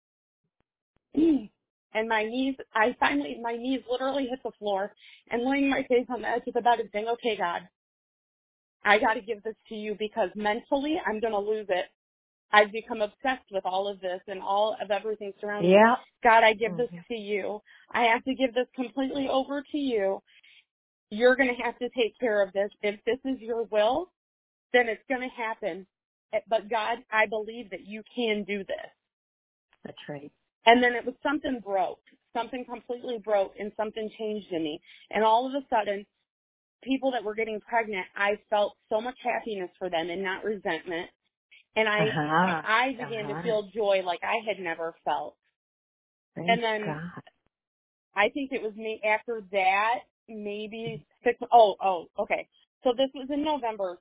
and my knees, I finally, my knees literally hit the floor, and laying my face on the edge of the bed and saying, okay, God, I got to give this to you because mentally I'm going to lose it. I've become obsessed with all of this and all of everything surrounding yeah. me. God, I give this mm-hmm. to you. I have to give this completely over to you. You're going to have to take care of this. If this is your will, then it's going to happen. But God, I believe that you can do this. That's right. And then it was something broke. Something completely broke, and something changed in me. And all of a sudden, people that were getting pregnant, I felt so much happiness for them and not resentment. And I uh-huh. I began uh-huh. to feel joy like I had never felt. Thank and then God. I think it was me after that, maybe six, oh, oh, okay. So this was in November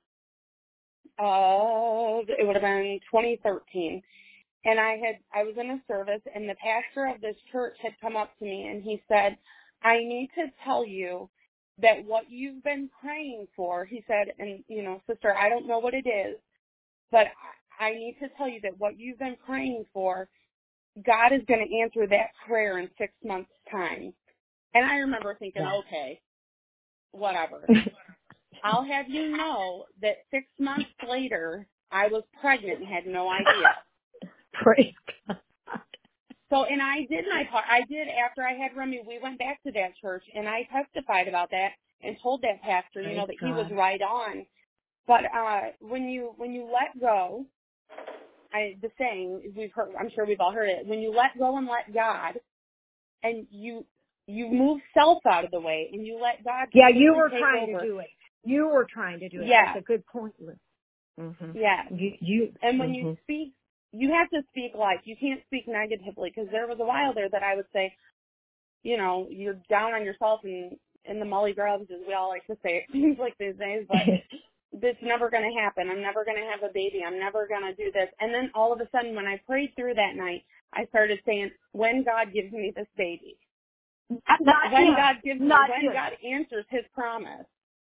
of, it would have been twenty thirteen. And I had, I was in a service, and the pastor of this church had come up to me, and he said, I need to tell you that what you've been praying for, he said, and, you know, sister, I don't know what it is, but I need to tell you that what you've been praying for, God is going to answer that prayer in six months' time. And I remember thinking, yeah. okay, whatever. I'll have you know that six months later, I was pregnant and had no idea. Praise God. So, and I did my part. I did, after I had Remy, we went back to that church, and I testified about that and told that pastor, Praise you know, that God. he was right on. But uh when you when you let go, I the saying we've heard, I'm sure we've all heard it. When you let go and let God, and you you move self out of the way, and you let God yeah, you were take trying over. to do it. You were trying to do it. Yeah. That's a good point, Liz. Mm-hmm. Yeah. You, you, and when mm-hmm. you speak, you have to speak life. You can't speak negatively, because there was a while there that I would say, you know, you're down on yourself and in the mully grubs, as we all like to say, it seems like these days, but it's never going to happen. I'm never going to have a baby. I'm never going to do this. And then all of a sudden, when I prayed through that night, I started saying, when God gives me this baby, Not when if. God gives Not me, when if. God answers his promise.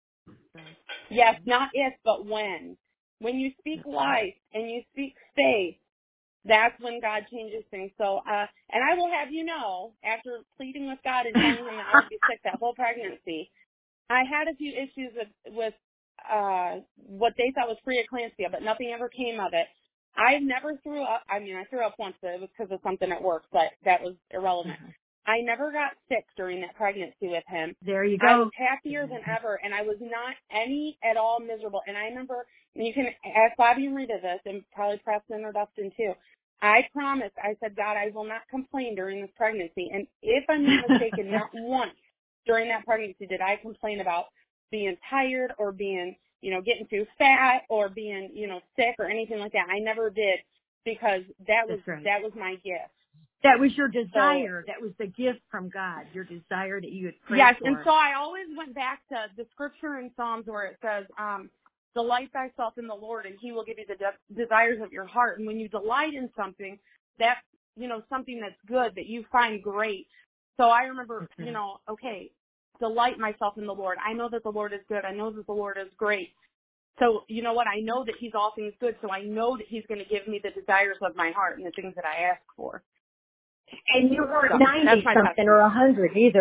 Yes, not if, but when. When you speak life and you speak faith, that's when God changes things. So, uh, and I will have you know, after pleading with God and telling him that I would be sick that whole pregnancy, I had a few issues with, with, uh, what they thought was preeclampsia, but nothing ever came of it. I never threw up. I mean, I threw up once, but it was because of something at work, but that was irrelevant. I never got sick during that pregnancy with him. There you go. I was happier than ever, and I was not any at all miserable. And I remember, and you can ask Bobby and Rita this, and probably Preston or Dustin too. I promised, I said, God, I will not complain during this pregnancy. And if I'm not mistaken, not once during that pregnancy did I complain about being tired or being you know, getting too fat or being, you know, sick or anything like that. I never did, because that was That's right. that was my gift. That was your desire. So, that was the gift from God. Your desire that you had prayed yes, for. and so I always went back to the scripture in Psalms where it says, um, delight thyself in the Lord and he will give you the de- desires of your heart. And when you delight in something, that's, you know, something that's good, that you find great. So I remember, Okay. you know, okay, delight myself in the Lord. I know that the Lord is good. I know that the Lord is great. So, you know what? I know that he's all things good. So I know that he's going to give me the desires of my heart and the things that I ask for. And you weren't So, ninety something or a hundred either.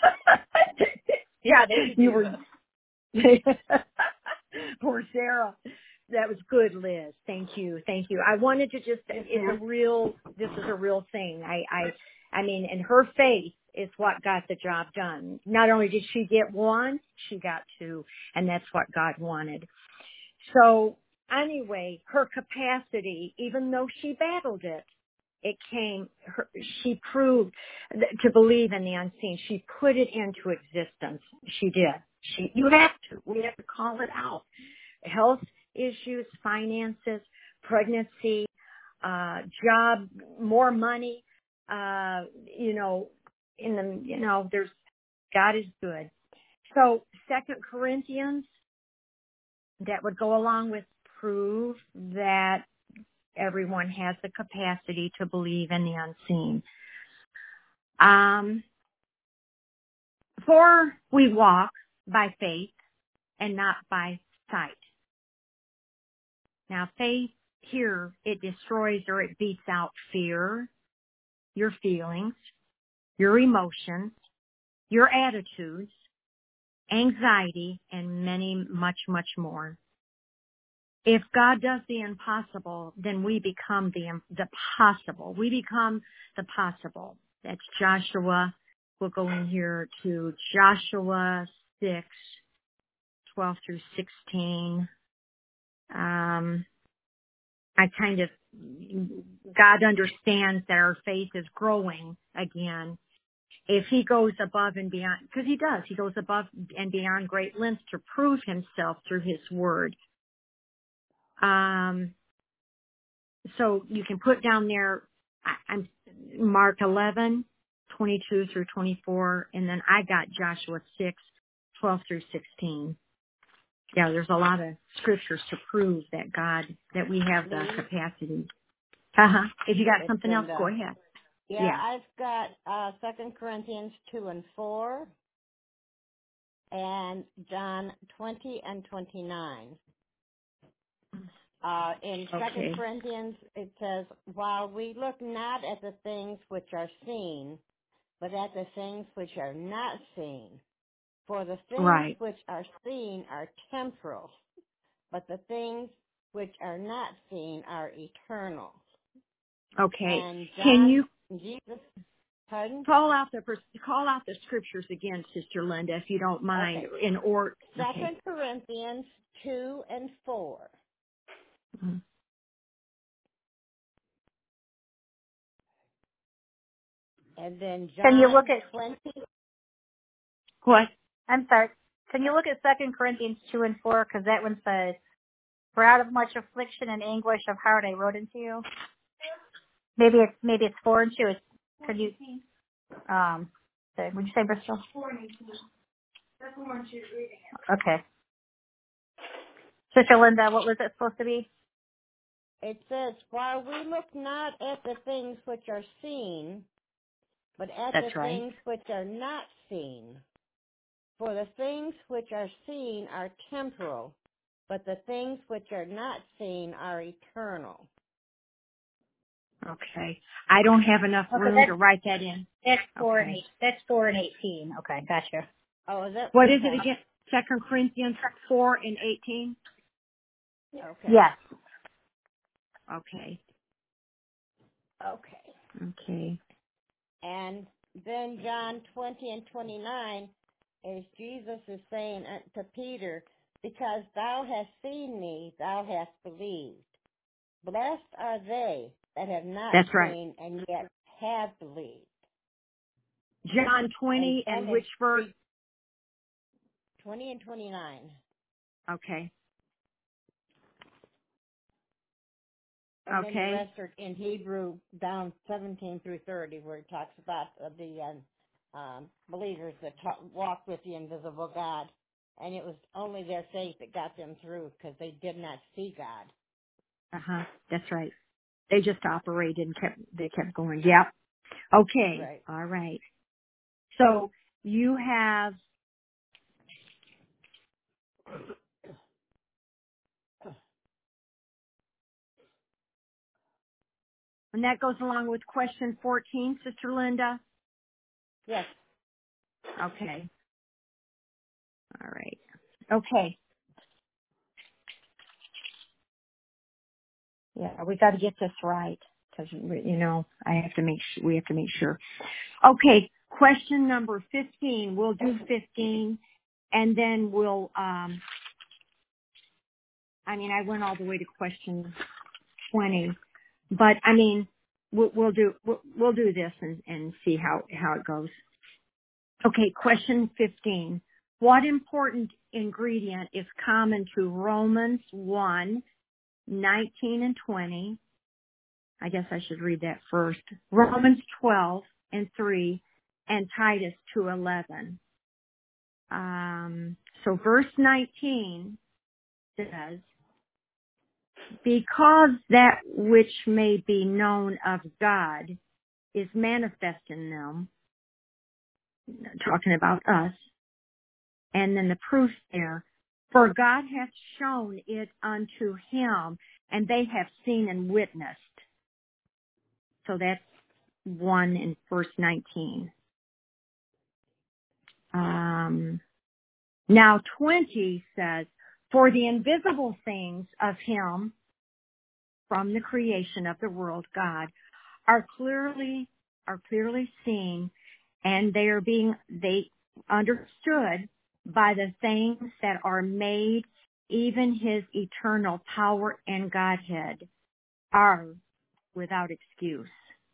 Yeah, thank you, you were. Poor Sarah. That was good, Liz. Thank you, thank you. I wanted to just. It's a real. This is a real thing. I, I, I mean, and her faith is what got the job done. Not only did she get one, she got two, and that's what God wanted. So anyway, her capacity, even though she battled it, it came, her, she proved to believe in the unseen. She put it into existence. She did. She, you have to. We have to call it out. Health issues, finances, pregnancy, uh, job, more money, uh, you know, in the, you know, there's, God is good. So Second Corinthians, that would go along with prove that everyone has the capacity to believe in the unseen. Um, for we walk by faith and not by sight. Now faith here, it destroys or it beats out fear, your feelings, your emotions, your attitudes, anxiety, and many, much, much more. If God does the impossible, then we become the, the possible. We become the possible. That's Joshua. We'll go in here to Joshua six, twelve through sixteen. Um, I kind of, God understands that our faith is growing again. If he goes above and beyond, because he does, he goes above and beyond great lengths to prove himself through his word. Um, so you can put down there, I, I'm Mark eleven, twenty-two through twenty-four, and then I got Joshua six, twelve through sixteen. Yeah, there's a lot of scriptures to prove that God, that we have the capacity. Uh-huh. If you got It's something else, Linda. go ahead. Yeah, Yeah. I've got uh, Second Corinthians two and four, and John twenty and twenty-nine. Uh, in Okay. Second Corinthians, it says, while we look not at the things which are seen, but at the things which are not seen. For the things Right. which are seen are temporal, but the things which are not seen are eternal. Okay. And John, Can you Jesus, pardon? call out the call out the scriptures again, Sister Linda, if you don't mind, Okay. in order. Second Okay. Corinthians two and four. Mm-hmm. And then John Can you look at twenty. What? I'm sorry. Can you look at Second Corinthians two and four? Because that one says, "For out of much affliction and anguish of heart I wrote unto you." Maybe it's maybe it's four and two. It's, could you? Um, sorry, would you say Bristol? Four and eighteen. That's the one she's reading. Okay. Sister Linda, what was it supposed to be? It says, while we look not at the things which are seen, but at That's the right. things which are not seen. For the things which are seen are temporal, but the things which are not seen are eternal. Okay. I don't have enough Okay, room that's, to write that in. that's four Okay. and eight. That's four and eighteen. Okay, gotcha. Oh, is it? What okay. is it again? Second Corinthians four and eighteen? Okay. Yes. Okay. Okay. Okay. And then John twenty and twenty-nine, as Jesus is saying to Peter, because thou hast seen me, thou hast believed. Blessed are they that have not That's right. seen and yet have believed. John twenty And, and, and which verse? twenty and twenty-nine. Okay. And then the Okay. rest are in Hebrew down seventeen through thirty, where it talks about uh, the um, um, believers that ta- walk with the invisible God. And it was only their faith that got them through because they did not see God. Uh-huh. That's right. They just operated and kept, they kept going. Yep. Okay. Right. All right. So you have, and that goes along with question fourteen, Sister Linda? Yes. Okay. All right. Okay. Yeah, we got to get this right because, you know, I have to make sure, we have to make sure. Okay. Question number fifteen. We'll do fifteen and then we'll, um, I mean, I went all the way to question twenty, but I mean, we'll, we'll do, we'll, we'll do this and, and see how, how it goes. Okay. Question fifteen. What important ingredient is common to Romans one, nineteen and twenty? I guess I should read that first. Romans twelve and three and Titus two eleven. Um, so verse nineteen says, because that which may be known of God is manifest in them, talking about us, and then the proof there, for God hath shown it unto him, and they have seen and witnessed. So that's one in verse nineteen. Um, now twenty says, for the invisible things of him from the creation of the world, God, are clearly, are clearly seen, and they are being, they understood by the things that are made, even his eternal power and Godhead are without excuse.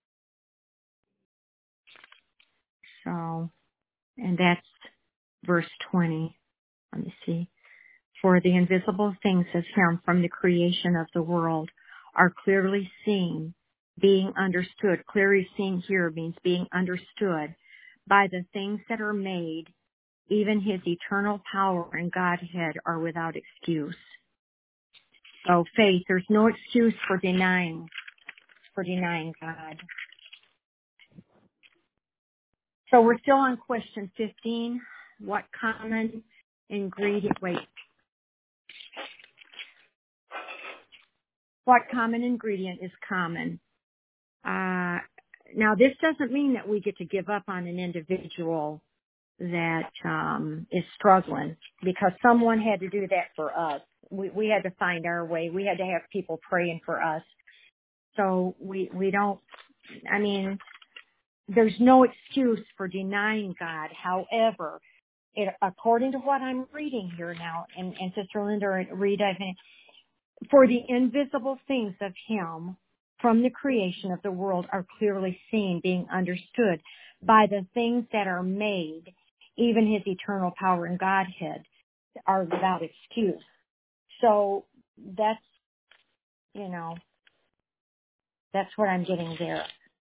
So, and that's verse twenty. Let me see. For the invisible things of him from the creation of the world are clearly seen, being understood. Clearly seen here means being understood by the things that are made, even his eternal power and Godhead are without excuse. So faith, there's no excuse for denying, for denying God. So we're still on question fifteen. What common ingredient, wait, what common ingredient is common? Uh, now this doesn't mean that we get to give up on an individual that um, is struggling, because someone had to do that for us. We, we had to find our way. We had to have people praying for us. So we, we don't, I mean, there's no excuse for denying God. However, it, according to what I'm reading here now, and, and Sister Linda, read, I think, for the invisible things of him from the creation of the world are clearly seen, being understood by the things that are made, even his eternal power and Godhead are without excuse. So that's, you know, that's what I'm getting there.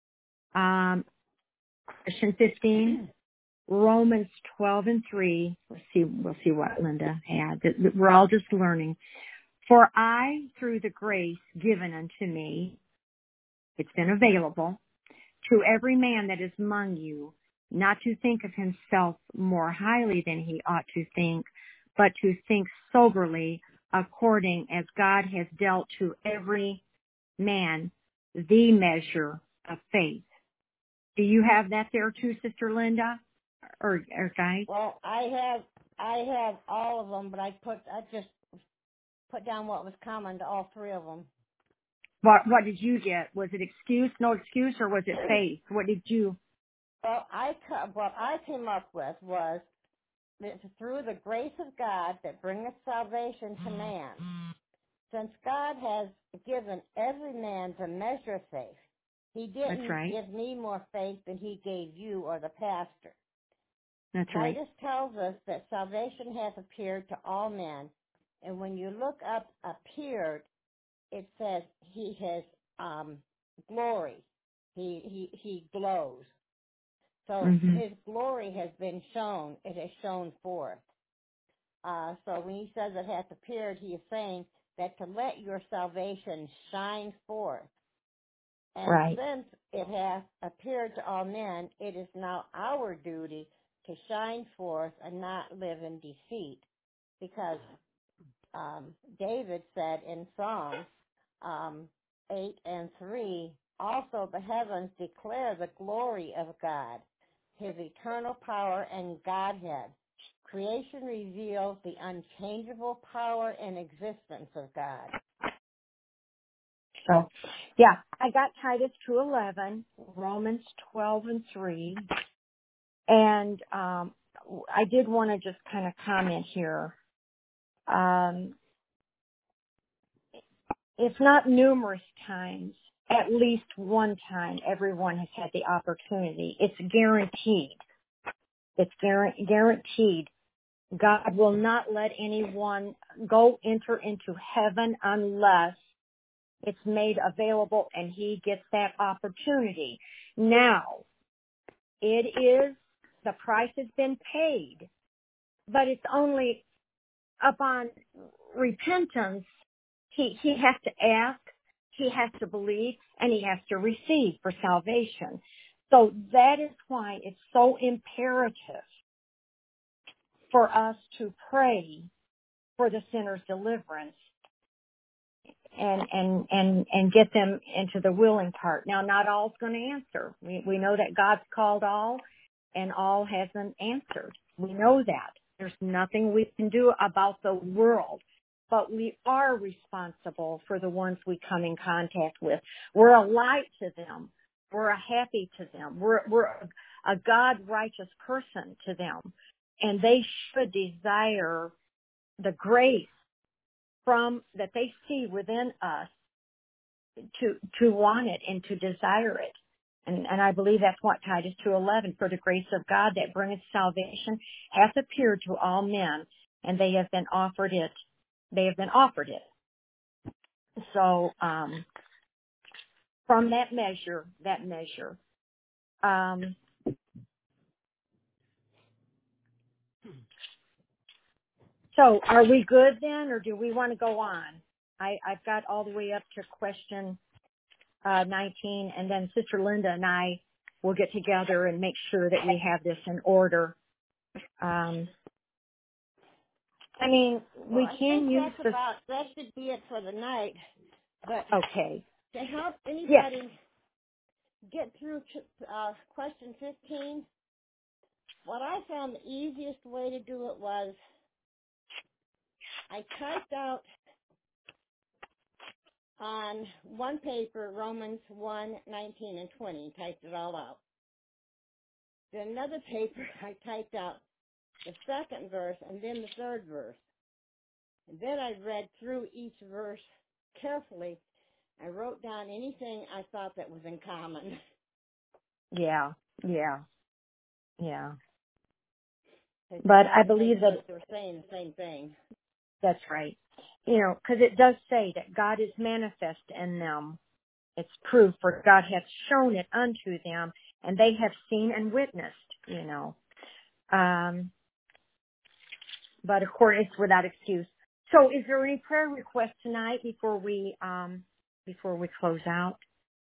Um, question fifteen, Romans twelve and three. We'll see, we'll see what Linda had. We're all just learning. For I, through the grace given unto me, it's been available, to every man that is among you, not to think of himself more highly than he ought to think, but to think soberly, according as God has dealt to every man the measure of faith. Do you have that there too, Sister Linda? Or, or guys? Well, I have I have all of them, but I put I just put down what was common to all three of them. What what did you get? Was it excuse, no excuse, or was it faith? What did you? Well, I co- what I came up with was that through the grace of God that bringeth salvation to man, since God has given every man the measure of faith, he didn't That's right. give me more faith than he gave you or the pastor. That's right. Titus tells us that salvation hath appeared to all men, and when you look up appeared, it says he has um, glory. He, he, he glows. So Mm-hmm. his glory has been shown. It has shown forth. Uh, so when he says it hath appeared, he is saying that to let your salvation shine forth. And Right. since it hath appeared to all men, it is now our duty to shine forth and not live in deceit. Because um, David said in Psalms um, eight and three, also the heavens declare the glory of God, his eternal power and Godhead. Creation reveals the unchangeable power and existence of God. So, yeah, I got Titus two eleven, Romans twelve and three, and um, I did want to just kind of comment here. Um, if not numerous times, at least one time, everyone has had the opportunity. It's guaranteed. It's guar- guaranteed. God will not let anyone go enter into heaven unless it's made available and he gets that opportunity. Now, it is, the price has been paid, but it's only upon repentance. He, he has to ask, he has to believe, and he has to receive for salvation. So that is why it's so imperative for us to pray for the sinner's deliverance and, and, and, and get them into the willing part. Now, not all's going to answer. We, we know that God's called all and all hasn't answered. We know that. There's nothing we can do about the world, but we are responsible for the ones we come in contact with. We're a light to them. We're a happy to them. We're, we're a, a God-righteous person to them. And they should desire the grace from that they see within us to to want it and to desire it. And, and I believe that's what Titus two eleven, for the grace of God that bringeth salvation hath appeared to all men, and they have been offered it. They have been offered it. So um, from that measure, that measure. Um, so are we good then, or do we want to go on? I, I've got all the way up to question uh, nineteen, and then Sister Linda and I will get together and make sure that we have this in order. Um, I mean, Well, we I can think use that's the, about, that should be it for the night. But okay. to help Yes. anybody get through uh, question fifteen, what I found the easiest way to do it was I typed out on one paper Romans one, nineteen, and twenty, typed it all out. Then another paper, I typed out the second verse and then the third verse. And then I read through each verse carefully. I wrote down anything I thought that was in common. Yeah. Yeah. Yeah. Because you But have I to make believe sure that that they're saying the same thing. that's right. You know, because it does say that God is manifest in them. It's proof, for God hath shown it unto them, and they have seen and witnessed, you know. Um, but of course, it's without excuse. So is there any prayer request tonight before we, um, before we close out?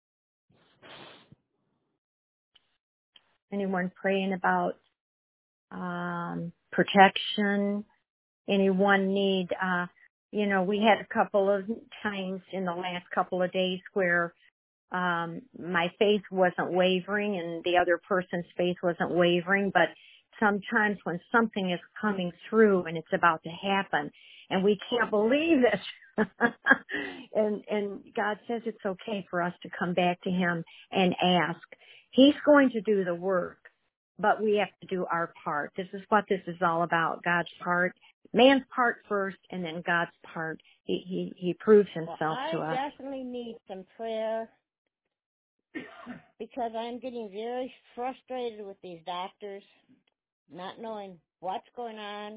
Anyone praying about, um, protection? Anyone need, uh, you know, we had a couple of times in the last couple of days where um my faith wasn't wavering and the other person's faith wasn't wavering, but sometimes when something is coming through and it's about to happen and we can't believe it and and God says it's okay for us to come back to him and ask. He's going to do the work, but we have to do our part. This is what this is all about, God's part. Man's part first, and then God's part. He he, he proves himself well, to I us. definitely need some prayer because I'm getting very frustrated with these doctors, not knowing what's going on,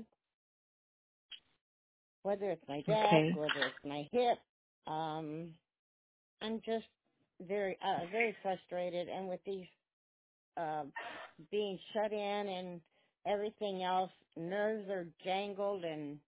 whether it's my back, Okay. whether it's my hip. Um, I'm just very, uh, very frustrated, and with these uh, being shut in and everything else, nerves are jangled, and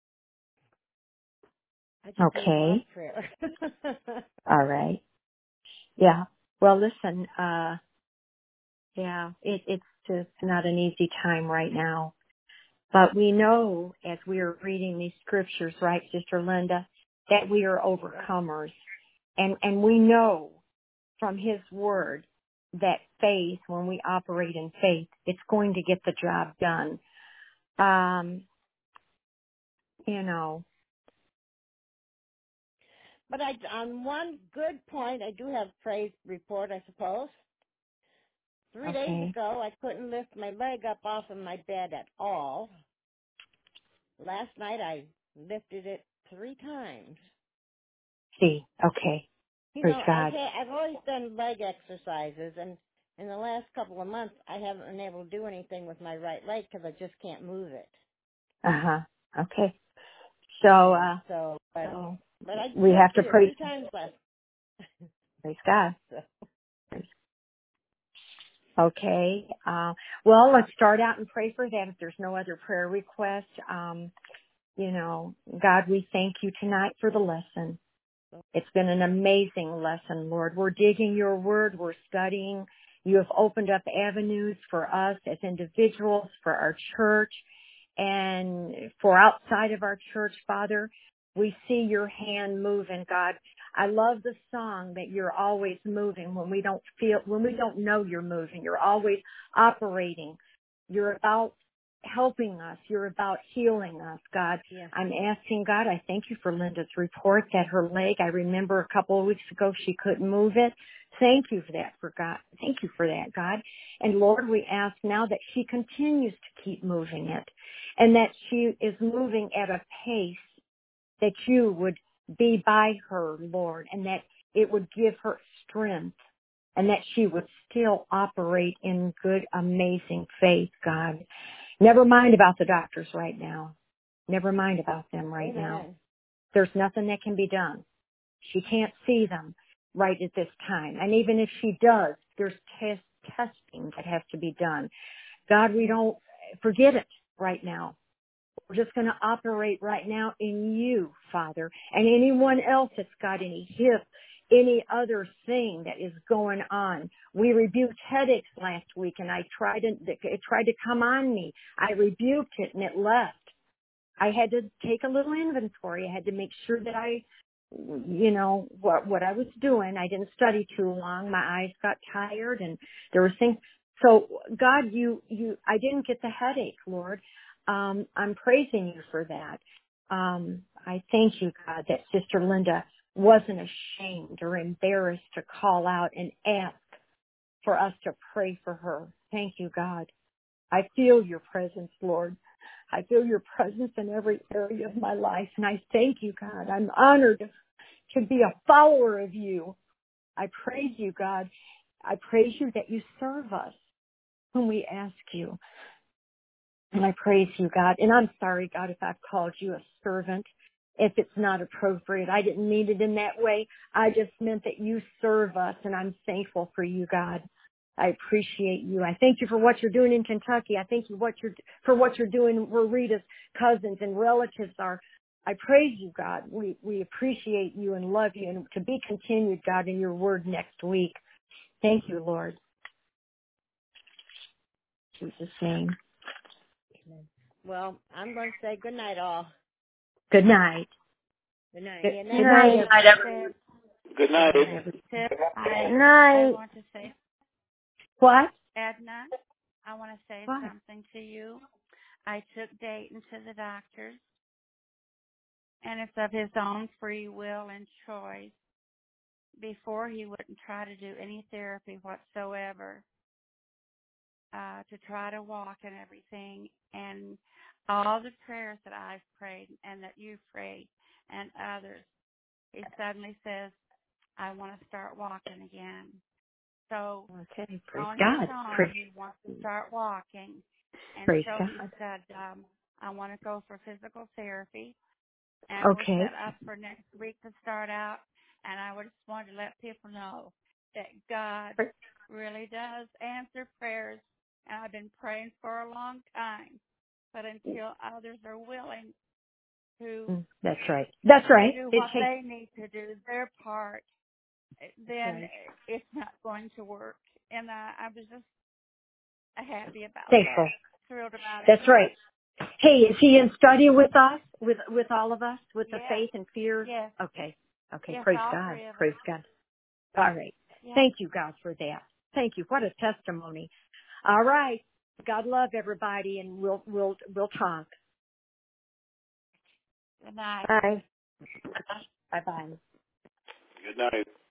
I just need a lot Okay. of prayer. All right. Yeah. Well, listen, uh, yeah, it, it's just not an easy time right now. But we know as we are reading these scriptures, right, Sister Linda, that we are overcomers. And, and we know from His Word that faith, when we operate in faith, it's going to get the job done. Um, you know. But I, on one good point, I do have praise report, I suppose. Three Okay. days ago, I couldn't lift my leg up off of my bed at all. Last night, I lifted it three times. See, okay. You Praise know, I've God. had, I've always done leg exercises, and in the last couple of months, I haven't been able to do anything with my right leg because I just can't move it. Uh-huh. Okay. So, uh, So, but, so but I we have to lifted it praise, three times last. praise God. So, Okay. Uh, well, let's start out and pray for that if there's no other prayer requests. Um, you know, God, we thank you tonight for the lesson. It's been an amazing lesson, Lord. We're digging your word. We're studying. You have opened up avenues for us as individuals, for our church, and for outside of our church, Father. We see your hand moving, God. I love the song that you're always moving when we don't feel, when we don't know you're moving. You're always operating. You're about helping us. You're about healing us, God. yeah. I'm asking God, I thank you for Linda's report that her leg, I remember a couple of weeks ago she couldn't move it. Thank you for that, for God. Thank you for that, God. And Lord, we ask now that she continues to keep moving it and that she is moving at a pace that you would be by her, Lord, and that it would give her strength and that she would still operate in good, amazing faith, God. Never mind about the doctors right now. Never mind about them right Amen. now. There's nothing that can be done. She can't see them right at this time. And even if she does, there's test, testing that has to be done. God, we don't forget it right now. We're just going to operate right now in you, Father. And anyone else that's got any hip, any other thing that is going on. We rebuked headaches last week and I tried to, it tried to come on me. I rebuked it and it left. I had to take a little inventory. I had to make sure that I, you know, what, what I was doing. I didn't study too long. My eyes got tired and there were things. So God, you, you, I didn't get the headache, Lord. Um, I'm praising you for that. Um, I thank you, God, that Sister Linda wasn't ashamed or embarrassed to call out and ask for us to pray for her. Thank you, God. I feel your presence, Lord. I feel your presence in every area of my life. And I thank you, God. I'm honored to be a follower of you. I praise you, God. I praise you that you serve us when we ask you. And I praise you, God. And I'm sorry, God, if I've called you a servant, if it's not appropriate. I didn't mean it in that way. I just meant that you serve us, and I'm thankful for you, God. I appreciate you. I thank you for what you're doing in Kentucky. I thank you what you're, for what you're doing where Rita's cousins and relatives are. I praise you, God. We, we appreciate you and love you, and to be continued, God, in your word next week. Thank you, Lord. In Jesus' name. Well, I'm going to say good night, all. Good night. Good night. Good, Yeah, good night. Good night, everyone. Good night. Good night. Tip, I, Good I night. want to say, What? Edna, I want to say What? something to you. I took Dayton to the doctors, and it's of his own free will and choice. Before, he wouldn't try to do any therapy whatsoever, uh, to try to walk and everything. And all the prayers that I've prayed and that you've prayed and others, he suddenly says, I want to start walking again. So Okay, praise on his God. own, Praise, he wants to start walking. And praise so he God. said, um, I want to go for physical therapy. And we're Okay. set up for next week to start out. And I would just want to let people know that God really does answer prayers, and I've been praying for a long time. But until others are willing to That's right. That's right. do It what takes, they need to do, their part, then right. it's not going to work. And I, I was just happy about Thankful. that, thrilled about it. That's right. Hey, is he in study with us, with with all of us, with the Yes. faith and fear? Yes. Okay. Okay. Yes, Praise all God. three of us. Praise God. All right. Yes. Thank you, God, for that. Thank you. What a testimony. All right. God love everybody, and we'll we'll we'll talk. Good night. Bye. Bye. Bye. Good night.